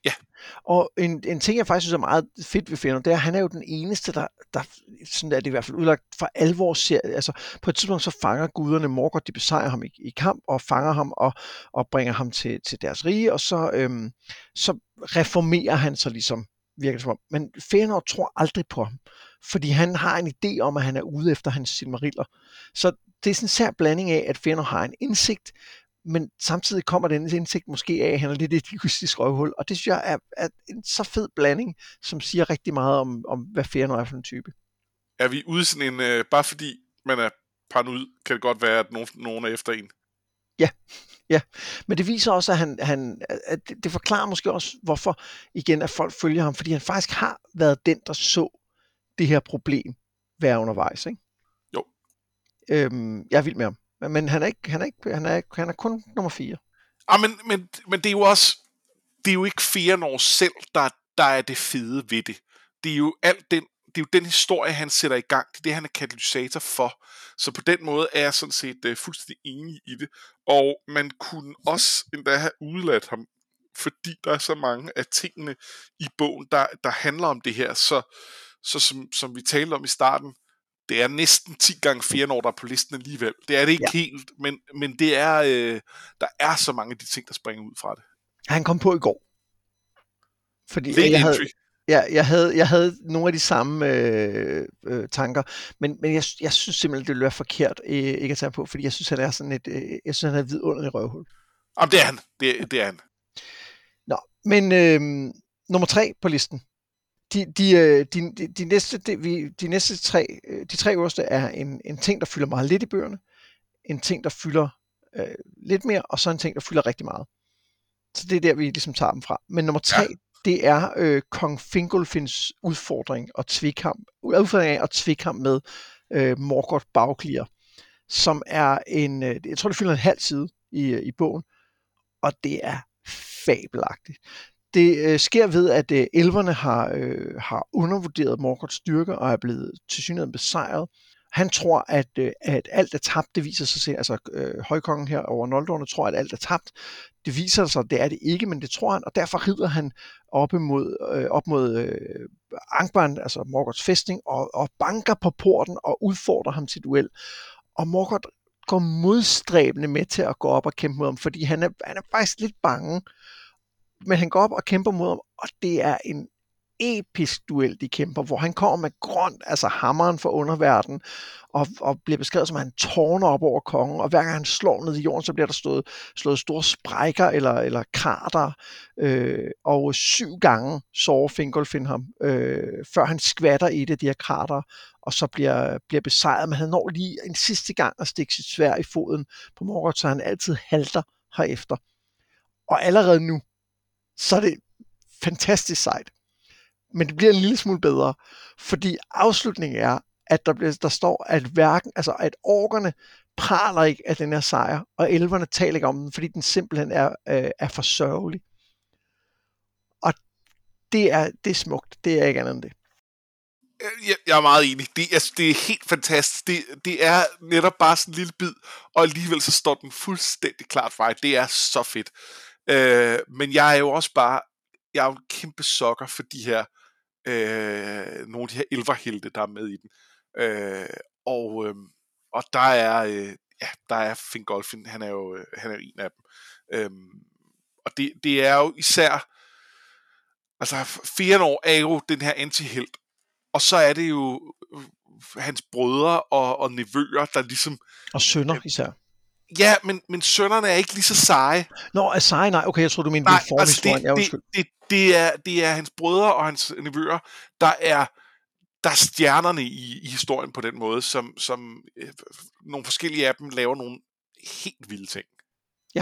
Ja. Og en, en ting, jeg faktisk synes er meget fedt ved Fëanor, det er, at han er jo den eneste, der, der sådan er det i hvert fald udlagt for alvor ser, altså på et tidspunkt så fanger guderne Morgoth, de besejrer ham i, i kamp, og fanger ham og, og bringer ham til, til deres rige, og så, øhm, så reformerer han sig ligesom, virker det som om. Men Fëanor tror aldrig på ham, fordi han har en idé om, at han er ude efter hans silmariller. Så det er sådan en sær blanding af, at Fëanor har en indsigt, men samtidig kommer den indsigt måske af, at han er lidt et egoistisk røvhul, og det synes jeg er, er en så fed blanding, som siger rigtig meget om, om hvad Fëanor er for en type. Er vi ude sådan en, øh, bare fordi man er paranoid, kan det godt være, at nogen, nogen er efter en? Ja, ja. Men det viser også, at, han, han, at det forklarer måske også, hvorfor igen, at folk følger ham, fordi han faktisk har været den, der så det her problem være undervejs, ikke? Jo. Øhm, jeg er vild med ham. Men han er ikke, han er ikke, han er, han er kun nummer fire. Ah, men, men, men det er jo også, det er jo ikke Fëanor selv, der, der er det fede ved det. Det er jo alt den, det er jo den historie, han sætter i gang. Det er det, han er katalysator for. Så på den måde er jeg sådan set uh, fuldstændig enig i det. Og man kunne også endda have udladt ham, fordi der er så mange af tingene i bogen, der, der handler om det her. Så, så som, som vi talte om i starten, det er næsten ti gange Fëanor, der er på listen alligevel. Det er det ikke ja. helt, men, men det er, øh, der er så mange af de ting, der springer ud fra det. Han kom på i går. Fordi Late jeg havde, entry. ja, jeg havde, jeg havde nogle af de samme øh, øh, tanker, men, men jeg, jeg synes simpelthen, det ville være forkert øh, ikke at tage på, fordi jeg synes, han er sådan et, øh, jeg synes, han er et vidunderligt røvhul. Jamen, det er han. Det, det er han. Nå, men øh, nummer tre på listen. De, de, de, de, de, næste, de, vi, de næste tre, de tre øverste er en, en ting, der fylder meget lidt i bøgerne, en ting, der fylder øh, lidt mere, og så en ting, der fylder rigtig meget. Så det er der, vi ligesom tager dem fra. Men nummer tre, ja. det er øh, Kong Fingolfins udfordring og tvikham, udfordring af at tvikham med øh, Morgoth Bagklier, som er en, øh, jeg tror, det fylder en halv side i, i bogen, og det er fabelagtigt. Det øh, sker ved, at øh, elverne har, øh, har undervurderet Morgoths styrke og er blevet tilsyneladende besejret. Han tror, at, øh, at alt er tabt. Det viser sig selv, altså øh, højkongen her over Noldorne tror, at alt er tabt. Det viser sig, at det er det ikke, men det tror han, og derfor rider han op mod, øh, op mod øh, Angband, altså Morgoths fæstning, og, og banker på porten og udfordrer ham til duel. Og Morgoth går modstræbende med til at gå op og kæmpe mod ham, fordi han er, han er faktisk lidt bange. Men han går op og kæmper mod ham, og det er en episk duel, de kæmper, hvor han kommer med grønt, altså hammeren for underverdenen, og, og bliver beskrevet som, at han tårner op over kongen, og hver gang han slår ned i jorden, så bliver der slået, slået store sprækker eller, eller krater, øh, og syv gange sover Fingolfin ham, øh, før han skvatter i et af de her krater, og så bliver, bliver besejret, men han når lige en sidste gang at stikke sit sværd i foden på Morgoth, så han altid halter herefter. Og allerede nu, så er det fantastisk sejt. Men det bliver en lille smule bedre, fordi afslutningen er, at der, bliver, der står, at hverken, altså at orkerne praler ikke af den her sejr, og elverne taler ikke om den, fordi den simpelthen er, øh, er for sørgelig. Og det er, det er smukt. Det er ikke andet end det. Jeg, jeg er meget enig. Det, altså, det er helt fantastisk. Det, det er netop bare sådan en lille bid, og alligevel så står den fuldstændig klart for mig. Det er så fedt. Øh, men jeg er jo også bare, jeg er jo en kæmpe sokker for de her, øh, nogle af de her elverhelte, der er med i den. Øh, og, øh, og der er, øh, ja, der er Fingolfin, han er jo, han er jo en af dem. Øh, og det, det er jo især, altså Fëanor er jo den her antihelt, og så er det jo hans brødre og, og nevøer, der ligesom... Og sønner især. Ja, men, men sønnerne er ikke lige så seje. Nå, er seje? Nej, okay, jeg tror du mener Nej, formhistorien. Altså det, det, det, det, er, det er hans brødre og hans nevøer, der er, der er stjernerne i, i historien på den måde, som, som øh, nogle forskellige af dem laver nogle helt vilde ting. Ja.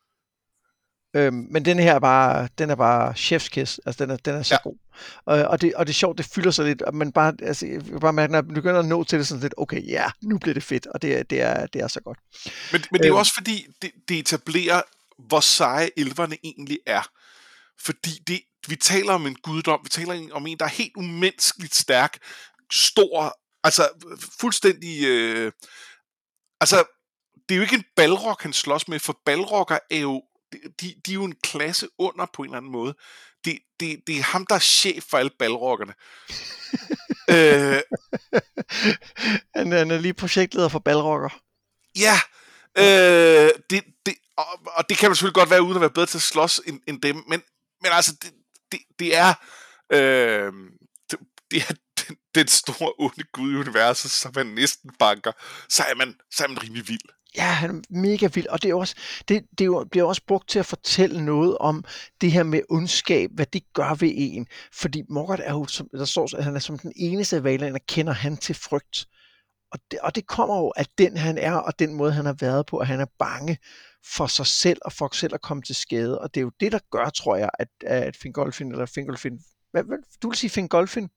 Øhm, men den her er bare, den er bare chef's kiss, altså den er, den er så ja. god. Og, og, det, og det er sjovt, det fylder sig lidt, men bare, altså, jeg bare mærke, når jeg begynder at nå til det sådan lidt, okay, ja, nu bliver det fedt, og det, det, er, det er så godt. Men, men det er jo også fordi, det, det etablerer, hvor seje elverne egentlig er. Fordi det, vi taler om en guddom, vi taler om en, der er helt umenneskeligt stærk, stor, altså fuldstændig, øh, altså det er jo ikke en balrog, han slås med, for balroger er jo de, de er jo en klasse under på en eller anden måde. Det, det, det er ham, der er chef for alle ballrockerne. øh, han, han er lige projektleder for ballrocker. Ja, øh, det, det, og, og det kan man selvfølgelig godt være, uden at være bedre til at slås end, end dem, men, men altså, det, det, det er, øh, det, det er den, den store onde gud i universet, som man næsten banker, så er man, så er man rimelig vild. Ja, han er mega vild, og det, er også, det, det er jo, bliver også brugt til at fortælle noget om det her med ondskab, hvad det gør ved en. Fordi Morgoth er jo, som, der står, at han er som den eneste af Valar'erne, kender han til frygt. Og det, og det kommer jo af den, han er, og den måde, han har været på, at han er bange for sig selv, og for selv at komme til skade. Og det er jo det, der gør, tror jeg, at, at Fingolfin, eller Fingolfin, hvad, hvad, du vil sige Fingolfin?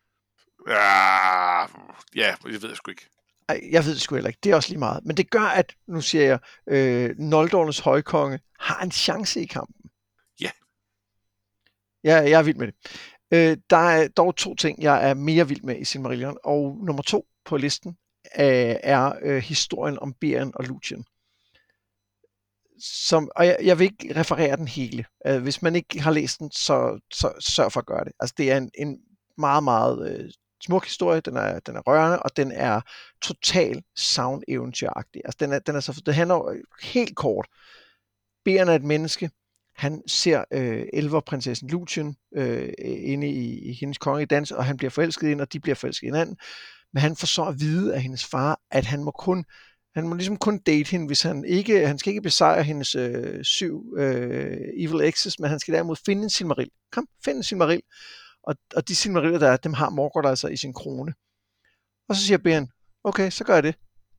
Ja, ja, det ved jeg sgu ikke. Ej, jeg ved det sgu heller ikke. Det er også lige meget. Men det gør, at, nu siger jeg, øh, Noldornes højkonge har en chance i kampen. Ja. Ja, jeg er vild med det. Øh, der er dog to ting, jeg er mere vild med i Silmarillion, og nummer to på listen øh, er øh, historien om Beren og Lúthien. Som, og jeg, jeg vil ikke referere den hele. Øh, hvis man ikke har læst den, så, så sørg for at gøre det. Altså, det er en, en meget, meget øh, smuk historie. Den er, den er rørende, og den er total savn-eventyragtig. Altså, den er, den er så, det handler helt kort. Beren er et menneske. Han ser øh, elverprinsessen Lúthien øh, inde i, i hendes kongedans, og han bliver forelsket i hende, og de bliver forelsket i hinanden. Men han får så at vide af hendes far, at han må kun han må ligesom kun date hende, hvis han ikke, han skal ikke besejre hendes øh, syv øh, evil exes, men han skal derimod finde en Silmaril. Kom, find en Silmaril. Og, og de Silmariller, der er, dem har Morgoth altså i sin krone. Og så siger Beren, okay, så gør jeg det.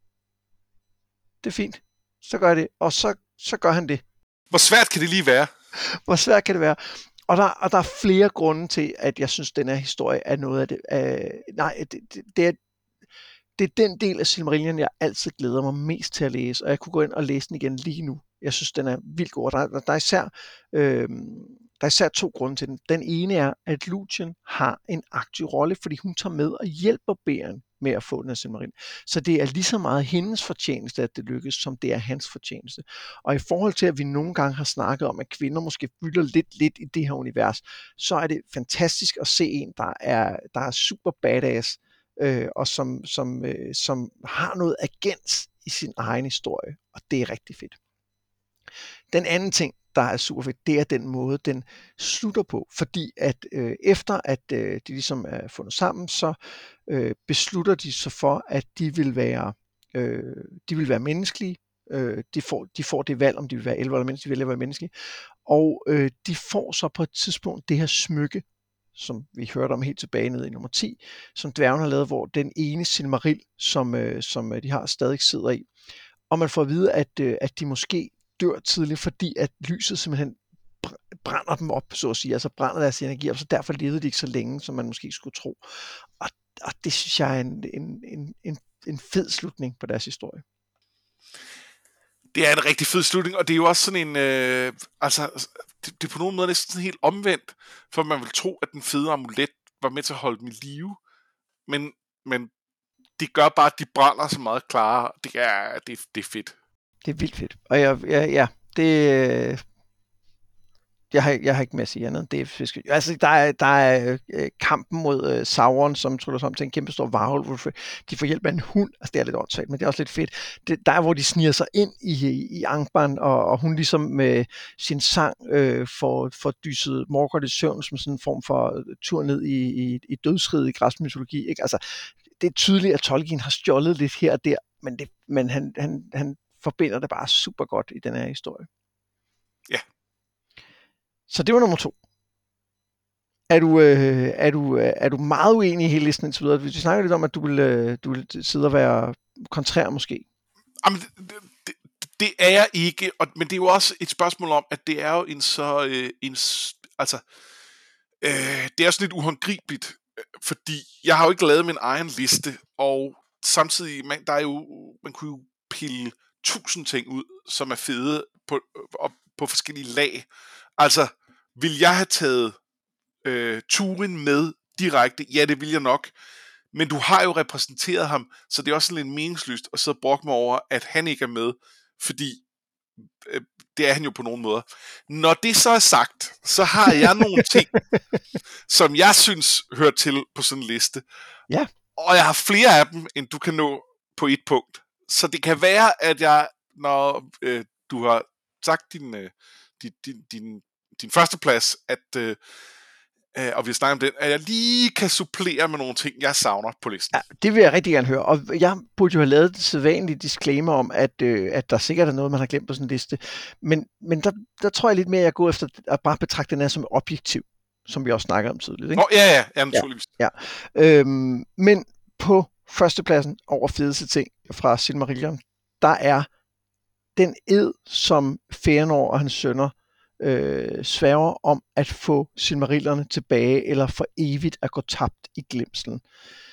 Det er fint. Så gør jeg det. Og så, så gør han det. Hvor svært kan det lige være? Hvor svært kan det være? Og der, og der er flere grunde til, at jeg synes, at den her historie er noget af det. Øh, nej, det, det, det, er, det er den del af Silmarillion, jeg altid glæder mig mest til at læse. Og jeg kunne gå ind og læse den igen lige nu. Jeg synes, den er vildt god. Der, der, er, især, øh, der er især to grunde til den. Den ene er, at Lúthien har en aktiv rolle, fordi hun tager med og hjælper Beren med at få den af Silmaril. Så det er lige så meget hendes fortjeneste, at det lykkes, som det er hans fortjeneste. Og i forhold til, at vi nogle gange har snakket om, at kvinder måske fylder lidt lidt i det her univers, så er det fantastisk at se en, der er, der er super badass, øh, og som, som, øh, som har noget agens i sin egen historie. Og det er rigtig fedt. Den anden ting, der er super fedt, det er den måde, den slutter på. Fordi at øh, efter at øh, de ligesom er fundet sammen, så øh, beslutter de sig for, at de vil være, øh, de vil være menneskelige. Øh, de, får, de får det valg, om de vil være elver eller menneskelige, de vil være menneskelige. Og øh, de får så på et tidspunkt det her smykke, som vi hørte om helt tilbage nede i nummer ti, som dværgen har lavet, hvor den ene Silmaril, som, øh, som de har, stadig sidder i. Og man får at vide, at, øh, at de måske dør tidligt, fordi at lyset simpelthen brænder dem op, så at sige, altså brænder deres energi op, så derfor levede de ikke så længe, som man måske skulle tro. Og, og det synes jeg er en, en, en, en, en fed slutning på deres historie. Det er en rigtig fed slutning, og det er jo også sådan en, øh, altså, det, det er på nogen måde næsten sådan helt omvendt, for man vil tro, at den fede amulet var med til at holde dem i live, men, men det gør bare, at de brænder så meget klarere. Det er, det, det er fedt. Det er vildt fedt. Og jeg, ja, ja, det... Jeg har, jeg har ikke mere at sige andet. Det er, altså, der er, der er øh, kampen mod øh, Sauron, som tryller sig om til en kæmpe stor varulv. De får hjælp af en hund. Altså, det er lidt åndssvagt, men det er også lidt fedt. Det, der er, hvor de sniger sig ind i, i Angband, og, og hun ligesom med sin sang øh, får, får dyset Morgoth i søvn, som sådan en form for tur ned i, i, i dødsriget i græsk mytologi. Ikke? Altså, det er tydeligt, at Tolkien har stjålet lidt her og der, men, det, men han, han, han forbinder det bare super godt i den her historie. Ja. Så det var nummer to. Er du, øh, er du, øh, er du meget uenig i hele listen indtil videre? Vi snakker lidt om, at du vil, øh, du vil sidde og være kontrær måske. Jamen, det, det, det er jeg ikke, og, men det er jo også et spørgsmål om, at det er jo en så... Øh, en, altså, øh, det er sådan lidt uhåndgribeligt, fordi jeg har jo ikke lavet min egen liste, og samtidig, man, der er jo, man kunne jo pille tusind ting ud, som er fede på, på, på forskellige lag. Altså, vil jeg have taget øh, Turin med direkte? Ja, det vil jeg nok. Men du har jo repræsenteret ham, så det er også lidt meningsløst at sidde og brokke mig over, at han ikke er med. Fordi øh, det er han jo på nogle måder. Når det så er sagt, så har jeg nogle ting, som jeg synes hører til på sådan en liste. Ja. Og jeg har flere af dem, end du kan nå på et punkt. Så det kan være, at jeg, når øh, du har sagt din, øh, din, din, din, din første plads, at, øh, øh, og vi snakker om den, at jeg lige kan supplere med nogle ting, jeg savner på listen. Ja, det vil jeg rigtig gerne høre. Og jeg burde jo have lavet det sædvanlige disclaimer om, at, øh, at der sikkert er noget, man har glemt på sådan en liste. Men, men der, der tror jeg lidt mere, at jeg går efter at bare betragte den her som objektiv, som vi også snakker om tidligt. Ikke? Oh, ja, ja, ja, naturligvis. Ja, ja. Øhm, men på førstepladsen over fedeste ting fra Silmarillion, der er den ed, som Fëanor og hans sønner øh, sværger om at få Silmarillerne tilbage, eller for evigt at gå tabt i glemslen.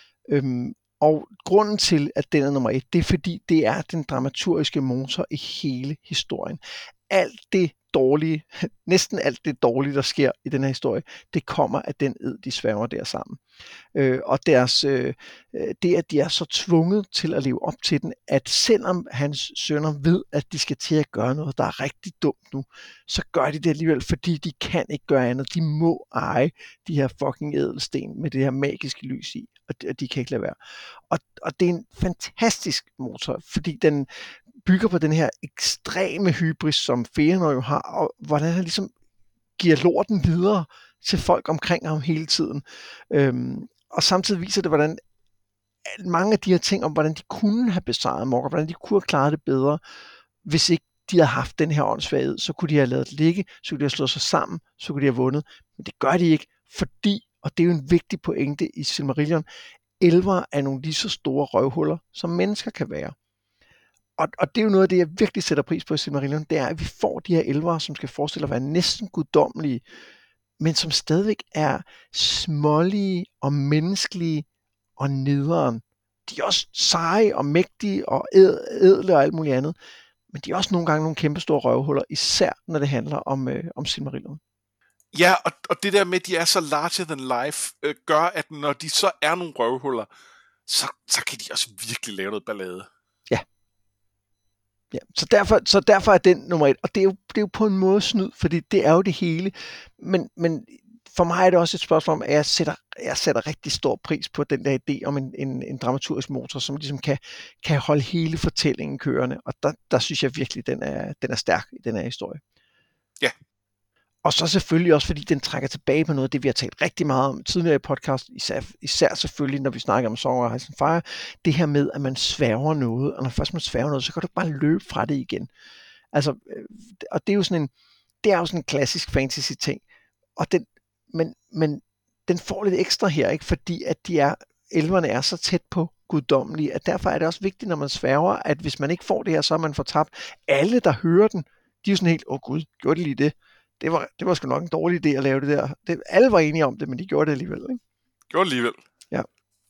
Øhm, og grunden til, at den er nummer et, det er fordi, det er den dramaturgiske motor i hele historien. Alt det dårlige, næsten alt det dårlige, der sker i den her historie, det kommer af den ed, de sværger der sammen. Øh, og deres, øh, det, at de er så tvunget til at leve op til den, at selvom hans sønner ved, at de skal til at gøre noget, der er rigtig dumt nu, så gør de det alligevel, fordi de kan ikke gøre andet. De må eje de her fucking ædelsten med det her magiske lys i, og de, og de kan ikke lade være. Og, og det er en fantastisk motor, fordi den bygger på den her ekstreme hybris, som Fëanor jo har, og hvordan han ligesom giver lorten videre til folk omkring ham hele tiden. Øhm, og samtidig viser det, hvordan mange af de her ting om, hvordan de kunne have besejret Morgoth, hvordan de kunne have klaret det bedre, hvis ikke de havde haft den her åndssvaghed, så kunne de have lavet det ligge, så kunne de have slået sig sammen, så kunne de have vundet. Men det gør de ikke, fordi, og det er jo en vigtig pointe i Silmarillion, elver er nogle lige så store røvhuller, som mennesker kan være. Og, og det er jo noget af det, jeg virkelig sætter pris på i Silmarillion, det er, at vi får de her elver, som skal forestille at være næsten guddommelige, men som stadigvæk er smålige og menneskelige og nederen. De er også seje og mægtige og ædle og alt muligt andet, men de er også nogle gange nogle kæmpe store røvhuller, især når det handler om, øh, om Silmarillion. Ja, og, og det der med, at de er så larger than life, øh, gør, at når de så er nogle røvhuller, så, så kan de også virkelig lave noget ballade. Ja. Ja, så derfor, så derfor er den nummer et, og det er, jo, det er jo på en måde snyd, fordi det er jo det hele, men, men for mig er det også et spørgsmål om, at jeg sætter, jeg sætter rigtig stor pris på den der idé om en, en, en dramaturgisk motor, som ligesom kan, kan holde hele fortællingen kørende, og der, der synes jeg virkelig, den er, den er stærk i den her historie. Ja. Og så selvfølgelig også, fordi den trækker tilbage på noget af det, vi har talt rigtig meget om tidligere i podcast, især, især selvfølgelig, når vi snakker om Song of Ice and Fire, det her med, at man sværger noget, og når først man sværger noget, så kan du bare løbe fra det igen. Altså, og det er jo sådan en, det er jo sådan en klassisk fantasy-ting, og den, men, men den får lidt ekstra her, ikke? Fordi at de er, elverne er så tæt på guddommelige, at derfor er det også vigtigt, når man sværger, at hvis man ikke får det her, så er man fortabt. Alle, der hører den, de er jo sådan helt, åh oh, gud, gjorde de lige det? Det var, det var sgu nok en dårlig idé at lave det der. Det, alle var enige om det, men de gjorde det alligevel. Ikke? Gjorde det alligevel. Ja.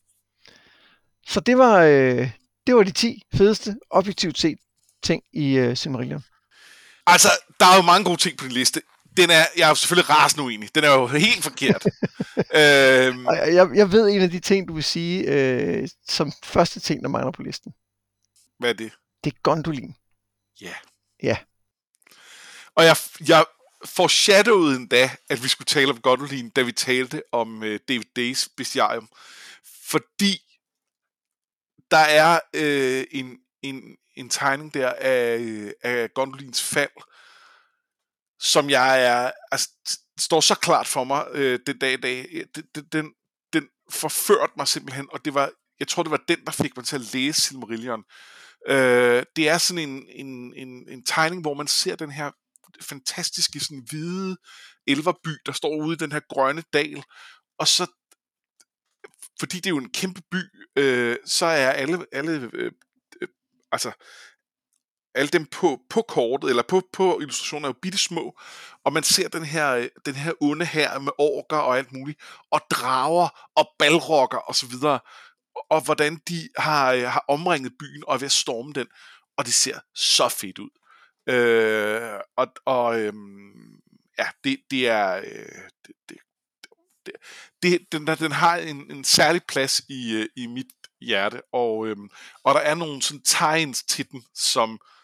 Så det var, øh, det var de ti fedeste, objektivt set, ting i øh, Silmarillion. Altså, der er jo mange gode ting på din liste. Den er, jeg er jo selvfølgelig rasende uenig. Den er jo helt forkert. øhm. jeg, jeg ved en af de ting, du vil sige, øh, som første ting, der mangler på listen. Hvad er det? Det er Gondolin. Ja. Ja. Og jeg, jeg foreshadowede endda, at vi skulle tale om Gondolin, da vi talte om uh, David Days bestiarium. Fordi der er øh, en, en, en tegning der af, af Gondolins fald, som jeg er, altså, står så klart for mig øh, den dag i dag. Den, den, den forførte mig simpelthen, og det var, jeg tror, det var den, der fik mig til at læse Silmarillion. Øh, det er sådan en, en, en, en tegning, hvor man ser den her fantastiske sådan hvide elverby, der står ude i den her grønne dal, og så, fordi det er jo en kæmpe by, øh, så er alle, alle øh, øh, altså alle dem på, på kortet, eller på, på illustrationen er jo bitte små, og man ser den her, den her onde her med orker og alt muligt, og drager og balrokker og så videre, og, og hvordan de har, har omringet byen og er ved at storme den, og det ser så fedt ud. Øh, og og øhm, ja, det, det er øh, det, det, det, det, den, den har en, en særlig plads i, i mit hjerte, og, øhm, og der er nogle sådan tegns til den, som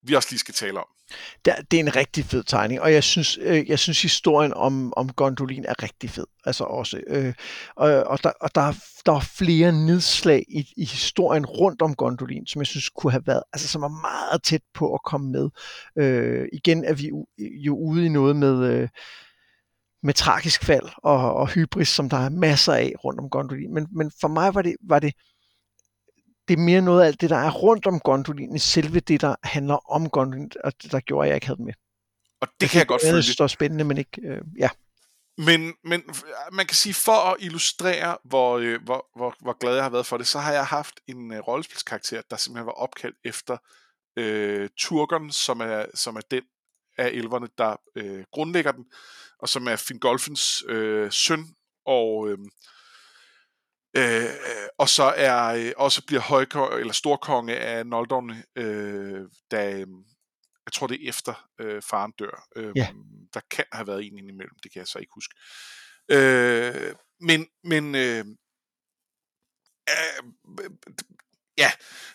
vi også lige skal tale om. Der, det er en rigtig fed tegning, og jeg synes, øh, jeg synes historien om, om Gondolin er rigtig fed. Altså også. Øh, og og, der, og der, er, der er flere nedslag i, i historien rundt om Gondolin, som jeg synes kunne have været, altså som er meget tæt på at komme med. Øh, igen er vi jo ude i noget med, øh, med tragisk fald og, og hybris, som der er masser af rundt om Gondolin. Men, men for mig var det, var det det er mere noget af alt det, der er rundt om Gondolin, i selve det, der handler om Gondolin, og der gjorde, at jeg ikke havde det med. Og det jeg kan jeg godt følge. Det er spændende, men ikke... Øh, ja. Men, men man kan sige, for at illustrere, hvor, øh, hvor, hvor, hvor glad jeg har været for det, så har jeg haft en øh, rollespilskarakter, der simpelthen var opkaldt efter øh, Turgon, som er, som er den af elverne, der øh, grundlægger den, og som er Fingolfins øh, søn, og... Øh, Øh, og så er øh, også bliver højkonge eller storkonge af Noldorne, øh, da øh, jeg tror det er efter øh, faren dør. Øh, ja. Der kan have været en imellem, det kan jeg så ikke huske. Øh, men men øh, øh, ja,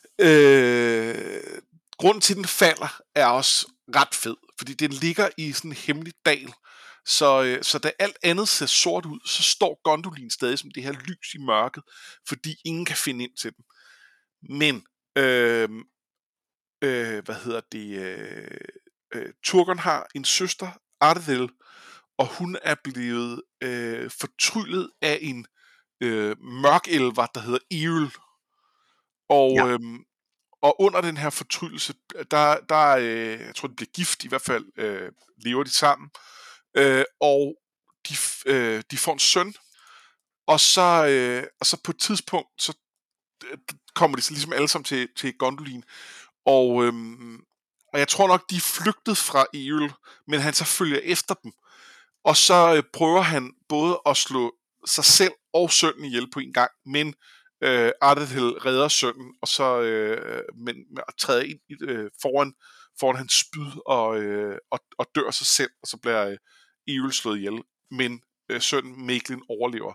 øh, grunden til den falder er også ret fed, fordi den ligger i sådan en hemmelig dal. Så, øh, så da alt andet ser sort ud, så står Gondolin stadig som det her lys i mørket, fordi ingen kan finde ind til den. Men, øh, øh, hvad hedder det, øh, øh, Turgon har en søster, Arthel, og hun er blevet øh, fortryllet af en øh, mørkelver, der hedder Earl. Og, ja. øh, og under den her fortryllelse, der, der øh, jeg tror, de bliver gift, i hvert fald øh, lever de sammen. Øh, og de, øh, de får en søn, og så, øh, og så på et tidspunkt, så øh, kommer de så ligesom alle sammen til, til Gondolin, og, øh, og jeg tror nok, de er flygtet fra Earl, men han så følger efter dem, og så øh, prøver han både at slå sig selv og sønnen ihjel på en gang, men øh, Arthel redder sønnen, og så øh, men, træder ind øh, foran, foran hans spyd, og, øh, og, og dør sig selv, og så bliver øh, Earl slået ihjel, men øh, sønnen Maeglin overlever.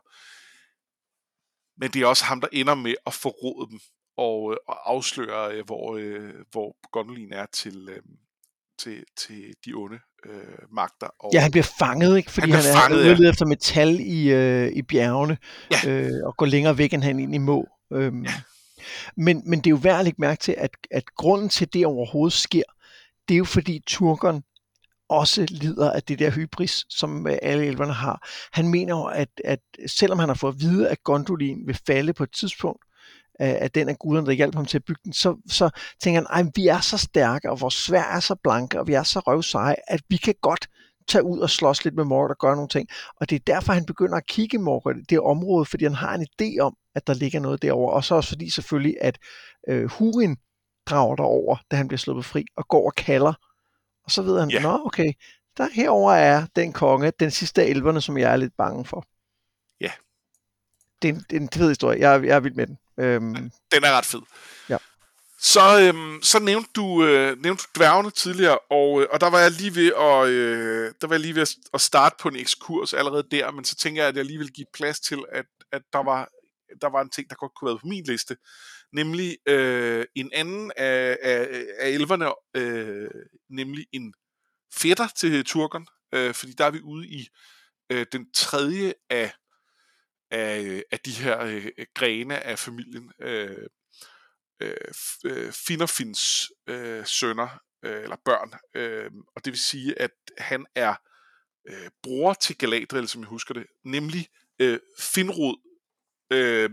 Men det er også ham, der ender med at forråde dem, og, øh, og afsløre, øh, hvor, øh, hvor Gondolin er til, øh, til, til de onde øh, magter. Og ja, han bliver fanget, ikke? Fordi han, han fanget, er udledet ja. efter metal i, øh, i bjergene, ja. øh, og går længere væk, end han egentlig må. Øhm, ja. men, men det er jo værd at lægge mærke til, at, at grunden til det overhovedet sker, det er jo fordi Turgon også lider af det der hybris, som alle elverne har. Han mener jo, at, at selvom han har fået at vide, at Gondolin vil falde på et tidspunkt, at den af guderne, der hjalp ham til at bygge den, så, så tænker han, ej, vi er så stærke, og vores sværd er så blanke, og vi er så røvseje, at vi kan godt tage ud og slås lidt med Morgoth og gøre nogle ting. Og det er derfor, han begynder at kigge Morgoth i det område, fordi han har en idé om, at der ligger noget derovre. Og så også fordi selvfølgelig, at øh, Húrin drager derover, da han bliver sluppet fri, og går og kalder. Og så ved han, yeah. nå okay, der herover er den konge, den sidste af elverne, som jeg er lidt bange for. Ja. Yeah. Det er en, det er en fed historie. Jeg er, jeg er vild med den. Øhm, den er ret fed. Ja. Så, øhm, så nævnte du øh, nævnte du dværgene tidligere, og, øh, og der var jeg lige ved at øh, der var jeg lige ved at starte på en ekskurs allerede der, men så tænker jeg, at jeg lige vil give plads til, at, at der var der var en ting, der godt kunne være på min liste, nemlig øh, en anden af, af, af elverne, øh, nemlig en fætter til Turgon, øh, fordi der er vi ude i øh, den tredje af Af, af de her øh, grene af familien, øh, øh, Finarfins øh, sønner, øh, eller børn, øh, og det vil sige, at han er øh, bror til Galadriel, som jeg husker det, nemlig øh, Finrod, øh,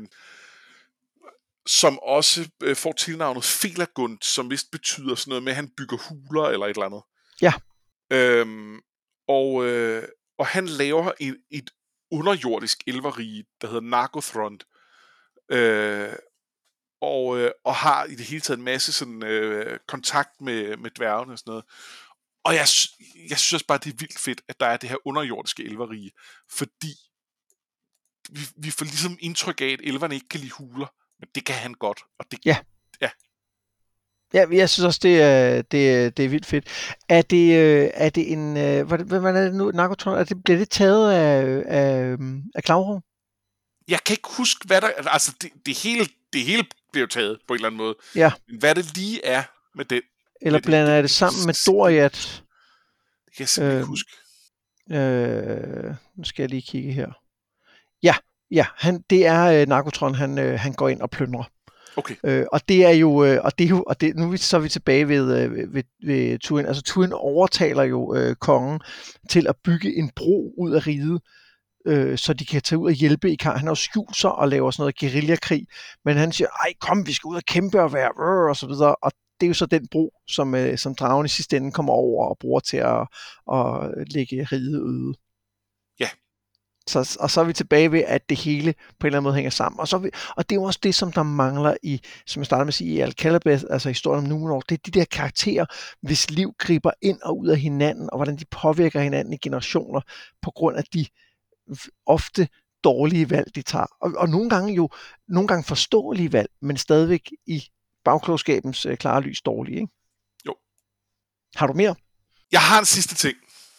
som også øh, får tilnavnet Felagund, som vist betyder sådan noget med, at han bygger huler, eller et eller andet. Ja. Øh, og, øh, og han laver et, et underjordisk elverrige, der hedder Nargothrond, øh, og, øh, og har i det hele taget en masse sådan, øh, kontakt med, med dværgene og sådan noget. Og jeg, jeg synes også bare, det er vildt fedt, at der er det her underjordiske elverrige, fordi vi, vi får ligesom indtryk af, at elverne ikke kan lide huler, men det kan han godt. Og det, ja. ja. Ja, jeg synes også, det er, det, det er vildt fedt. Er det, er det en... Hvad er det nu? Nargothrond? Er det, bliver det taget af, af, af Glaurung? Jeg kan ikke huske, hvad der... Altså, det, det, hele, det hele bliver jo taget på en eller anden måde. Ja. Men hvad det lige er med den... Eller det, blander det, jeg det sammen med Doriath? Det kan jeg simpelthen øh, ikke huske. Øh, nu skal jeg lige kigge her. Ja, ja, han, det er øh, Nargothrond, han, øh, han går ind og plyndrer. Okay. Øh, og det er jo, øh, og det er jo, og det, nu er vi, så er vi tilbage ved, øh, ved, ved Turin. Altså Turin overtaler jo øh, kongen til at bygge en bro ud af riget, øh, så de kan tage ud og hjælpe i kamp. Han har jo skjult sig og laver sådan noget guerillakrig, men han siger, ej kom, vi skal ud og kæmpe og være, øh, og så videre, og det er jo så den bro, som, øh, som dragen i sidste ende kommer over og bruger til at, at lægge riget øde. Ja. Så, og så er vi tilbage ved, at det hele på en eller anden måde hænger sammen. Og, så vi, og det er jo også det, som der mangler i, som jeg startede med at sige, i Al-Kalabeth, altså historien om Numenor, det er de der karakterer, hvis liv griber ind og ud af hinanden, og hvordan de påvirker hinanden i generationer, på grund af de ofte dårlige valg, de tager. Og, og nogle gange jo, nogle gange forståelige valg, men stadigvæk i bagklogskabens øh, klare lys dårlige, ikke? Jo. Har du mere? Jeg har en sidste ting.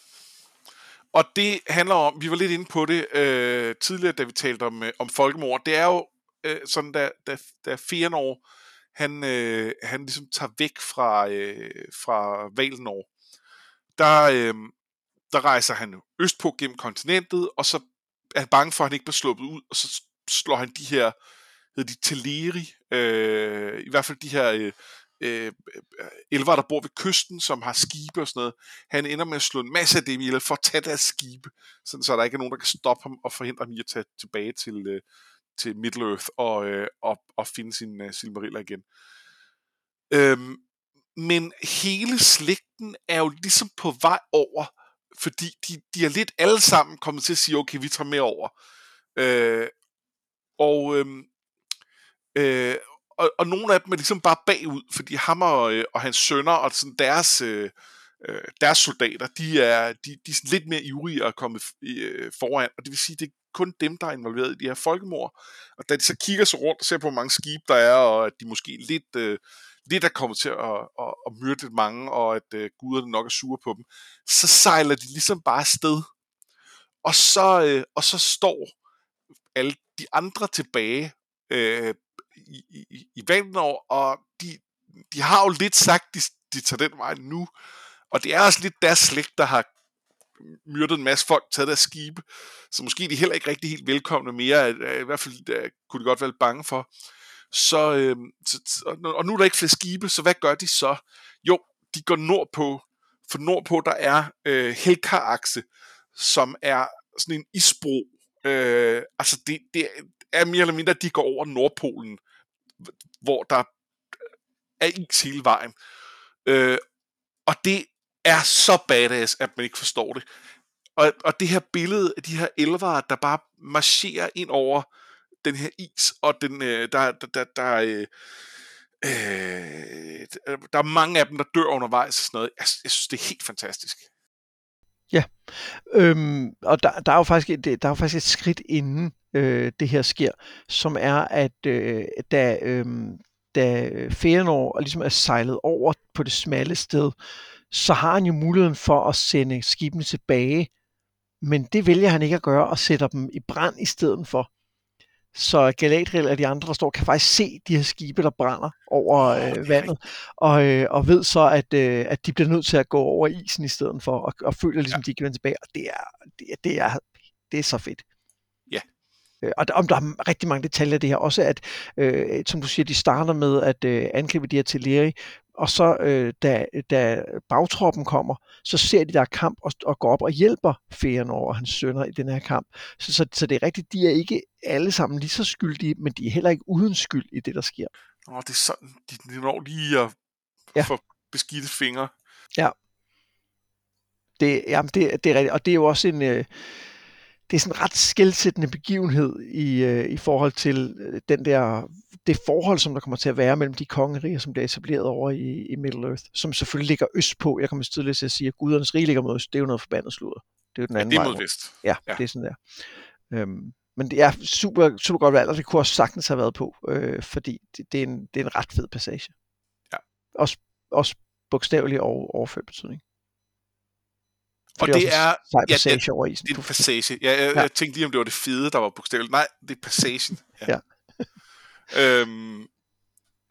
Og det handler om, vi var lidt inde på det øh, tidligere, da vi talte om, øh, om folkemord. Det er jo øh, sådan, da, da, da Fëanor, han, øh, han ligesom tager væk fra, øh, fra Valinor, der, øh, der rejser han østpå gennem kontinentet, og så er han bange for, at han ikke bliver sluppet ud, og så slår han de her, hedder de Teleri, øh, i hvert fald de her øh, øh, elver, der bor ved kysten, som har skibe og sådan noget. Han ender med at slå en masse af dem ihjel for at tage deres skibe, sådan, så der ikke er nogen, der kan stoppe ham og forhindre ham i at tage tilbage til, øh, til Middle-earth og, øh, og, og finde sine uh, silmariller igen. Øhm, men hele slægten er jo ligesom på vej over, fordi de, de er lidt alle sammen kommet til at sige, okay, vi tager med over. Øh, og, øh, øh, og, og nogle af dem er ligesom bare bagud, fordi ham og, øh, og hans sønner og sådan deres, øh, deres soldater, de er, de, de er sådan lidt mere ivrige at komme øh, foran, og det vil sige, det er kun dem, der er involveret i de her folkemord. Og da de så kigger sig rundt og ser på, hvor mange skibe der er, og at de måske lidt... Øh, lidt er kommet til at, at, at myrde lidt mange, og at uh, guderne nok er sure på dem, så sejler de ligesom bare afsted. Og så, uh, og så står alle de andre tilbage uh, i, i, i Valinor, og de, de har jo lidt sagt, de, de tager den vej nu. Og det er også lidt deres slægt, der har myrdet en masse folk, taget deres skibe, så måske de heller ikke rigtig helt velkomne mere, i hvert fald uh, kunne de godt være lidt bange for. Så, øh, så, og nu er der ikke flere skibe, så hvad gør de så? Jo, de går nordpå, for nordpå der er øh, Helkar-akse, som er sådan en isbro. Øh, altså det, det er mere eller mindre, at de går over Nordpolen, hvor der er is hele vejen. Øh, og det er så badass, at man ikke forstår det. Og, og det her billede af de her elvere, der bare marcherer ind over den her is, og den, øh, der, der, der, der, øh, øh, der er mange af dem, der dør undervejs og sådan noget. Jeg, jeg synes, det er helt fantastisk. Ja, øhm, og der, der, er jo faktisk et, der er jo faktisk et skridt inden øh, det her sker, som er, at øh, da, øh, da Fëanor ligesom er sejlet over på det smalle sted, så har han jo muligheden for at sende skibene tilbage, men det vælger han ikke at gøre, og sætter dem i brand i stedet for. Så Galadriel og de andre, der står, kan faktisk se de her skibe, der brænder over øh, vandet, og, øh, og ved så, at, øh, at de bliver nødt til at gå over isen i stedet for, og, og føler ligesom, ja. De kan vende tilbage, og det er, det, det er, det er så fedt. Ja. Øh, og der, der er rigtig mange detaljer i det her, også at, øh, som du siger, de starter med at øh, angribe de her Teleri, og så øh, da, da bagtroppen kommer, så ser de der kamp og, og går op og hjælper Fëanor og hans sønner i den her kamp. Så, så, så det er rigtigt, de er ikke alle sammen lige så skyldige, men de er heller ikke uden skyld i det, der sker. Åh, det er sådan, de, de når lige at ja. Få beskidte fingre. Ja. Det, jamen det, det er rigtigt, og det er jo også en... Øh, det er sådan en ret skelsættende begivenhed i, øh, i forhold til øh, den der, det forhold, som der kommer til at være mellem de kongeriger, som bliver etableret over i, i Middle-earth, som selvfølgelig ligger østpå. Jeg kommer tidligere til at sige, at gudernes rige ligger mod øst. Det er jo noget forbandet sludder. Det er jo den anden ja, vej. Det er mod vest. Ja, ja, det er sådan der. Øhm, men det er super, super godt valgt, og det kunne også sagtens have været på, øh, fordi det, det, er en, det er en ret fed passage. Ja. Også, også bogstavelig og overført betydning. Og det, det er, er ja, det, over isen. det er en passage. Jeg, jeg, ja. jeg tænkte lige, om det var det fede, der var bogstaveligt. Nej, det er passagen. Ja. Ja. øhm,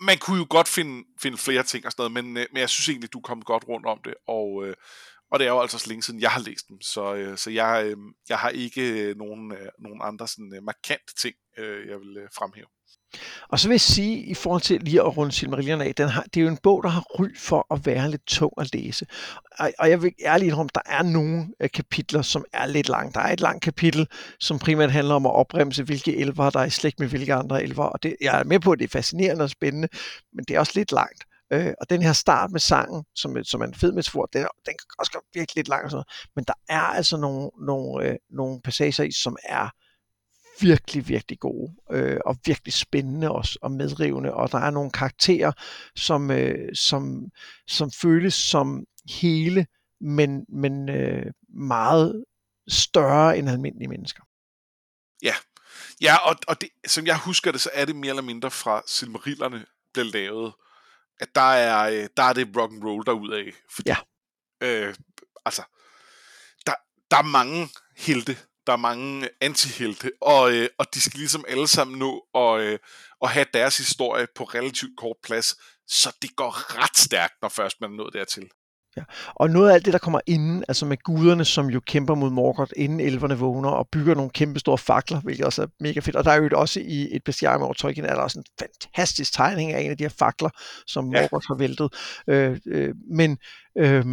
man kunne jo godt finde, finde flere ting og sådan noget, men, øh, men jeg synes egentlig, du kom godt rundt om det, og, øh, og det er jo altså så længe siden, jeg har læst dem, så, øh, så jeg, øh, jeg har ikke øh, nogen, øh, nogen andre sådan, øh, markante ting, øh, jeg vil øh, fremhæve. Og så vil jeg sige, i forhold til lige at runde Silmarillion af, den har, det er jo en bog, der har ry for at være lidt tung at læse. Og, og jeg vil ærligt indrømme, der er nogle uh, kapitler, som er lidt lange. Der er et langt kapitel, som primært handler om at opbremse, hvilke elver der er i slægt med hvilke andre elver. Og det, jeg er med på, at det er fascinerende og spændende, men det er også lidt langt. Uh, og den her start med sangen, som, som er en fed metafor, den, den kan også godt virkelig lidt lang og sådan noget. Men der er altså nogle, nogle, uh, nogle passager i, som er virkelig, virkelig gode, øh, og virkelig spændende også, og medrivende, og der er nogle karakterer, som, øh, som, som føles som hele, men, men øh, meget større end almindelige mennesker. Ja, ja og, og det, som jeg husker det, så er det mere eller mindre fra Silmarillerne blev lavet, at der er, der er det rock'n'roll derudaf. Fordi, ja. øh, altså, der, der er mange helte, der er mange antihelte, og, øh, og de skal ligesom alle sammen nå at, øh, at have deres historie på relativt kort plads, så det går ret stærkt, når først man er nået dertil. Ja. Og noget af alt det, der kommer inden, altså med guderne, som jo kæmper mod Morgoth, inden elverne vågner, og bygger nogle kæmpe store fakler, hvilket også er mega fedt. Og der er jo også i et bestiarium over Tolkien, er der også en fantastisk tegning af en af de her fakler, som Morgoth ja. har væltet. Øh, øh, men, øh,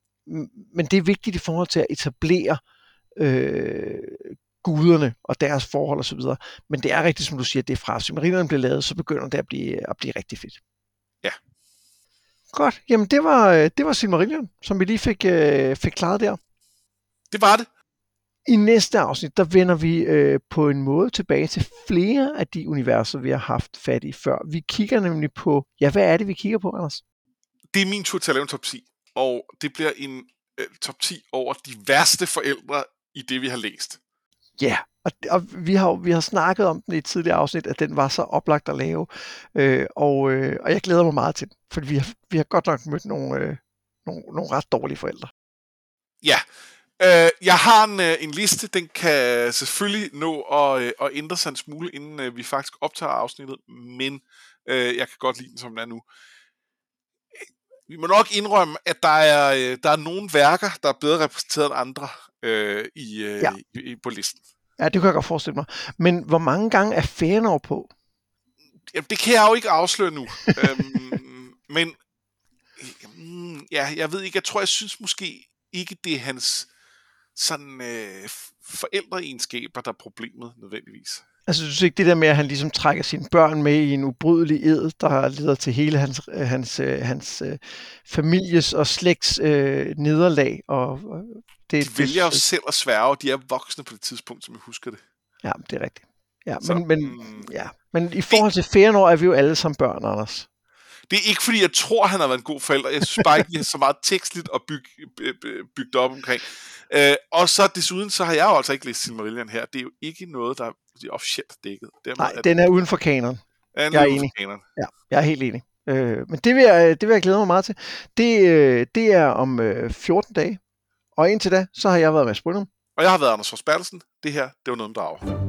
men det er vigtigt i forhold til at etablere Øh, guderne og deres forhold og så videre. Men det er rigtigt, som du siger, det er fra Silmarillerne blev lavet, så begynder det at blive, at blive rigtig fedt. Ja. Godt. Jamen det var, det var Silmarillion, som vi lige fik, øh, fik klaret der. Det var det. I næste afsnit, der vender vi øh, på en måde tilbage til flere af de universer, vi har haft fat i før. Vi kigger nemlig på, ja, hvad er det, vi kigger på, Anders? Det er min tur til at lave en top ti, og det bliver en øh, top ti over de værste forældre i det, vi har læst. Ja, yeah. og, og vi har vi har snakket om den i et tidligere afsnit, at den var så oplagt at lave, øh, og, øh, og jeg glæder mig meget til den, for vi har, vi har godt nok mødt nogle, øh, nogle, nogle ret dårlige forældre. Ja, øh, jeg har en, øh, en liste, den kan selvfølgelig nå at, øh, at ændre sig en smule, inden øh, vi faktisk optager afsnittet, men øh, jeg kan godt lide den, som den er nu. Vi må nok indrømme, at der er, øh, der er nogle værker, der er bedre repræsenteret end andre øh, i, øh, ja. i, på listen. Ja, det kan jeg godt forestille mig. Men hvor mange gange er Fëanor på? Jamen, det kan jeg jo ikke afsløre nu. øhm, men øh, ja, jeg ved ikke, jeg tror, jeg synes måske ikke, det er hans sådan øh, forældreegenskaber, der er problemet nødvendigvis. Altså, du synes ikke det der med, at han ligesom trækker sine børn med i en ubrydelig ed, der leder til hele hans, hans, hans øh, families og slægts øh, nederlag? Og, det, de vælger jo selv at sværge, de er voksne på det tidspunkt, som jeg husker det. Ja, det er rigtigt. Ja, Så, men, men, mm, ja. men i forhold til Fëanor er vi jo alle som børn, Anders. Det er ikke fordi, jeg tror, han har været en god forælder. Jeg synes bare ikke, vi har så meget tekstligt at bygge, bygge op omkring. Øh, og så desuden, så har jeg jo altså ikke læst Silmarillion her. Det er jo ikke noget, der er officielt dækket. Dermed, Nej, den er uden for kanon. Jeg er enig. Kanon. Ja, jeg er helt enig. Øh, men det vil, jeg, det vil jeg glæde mig meget til. Det, øh, det er om øh, fjorten dage. Og indtil da, så har jeg været med Brynum. Og jeg har været Anders Forsbergelsen. Det her, det var noget om Drage.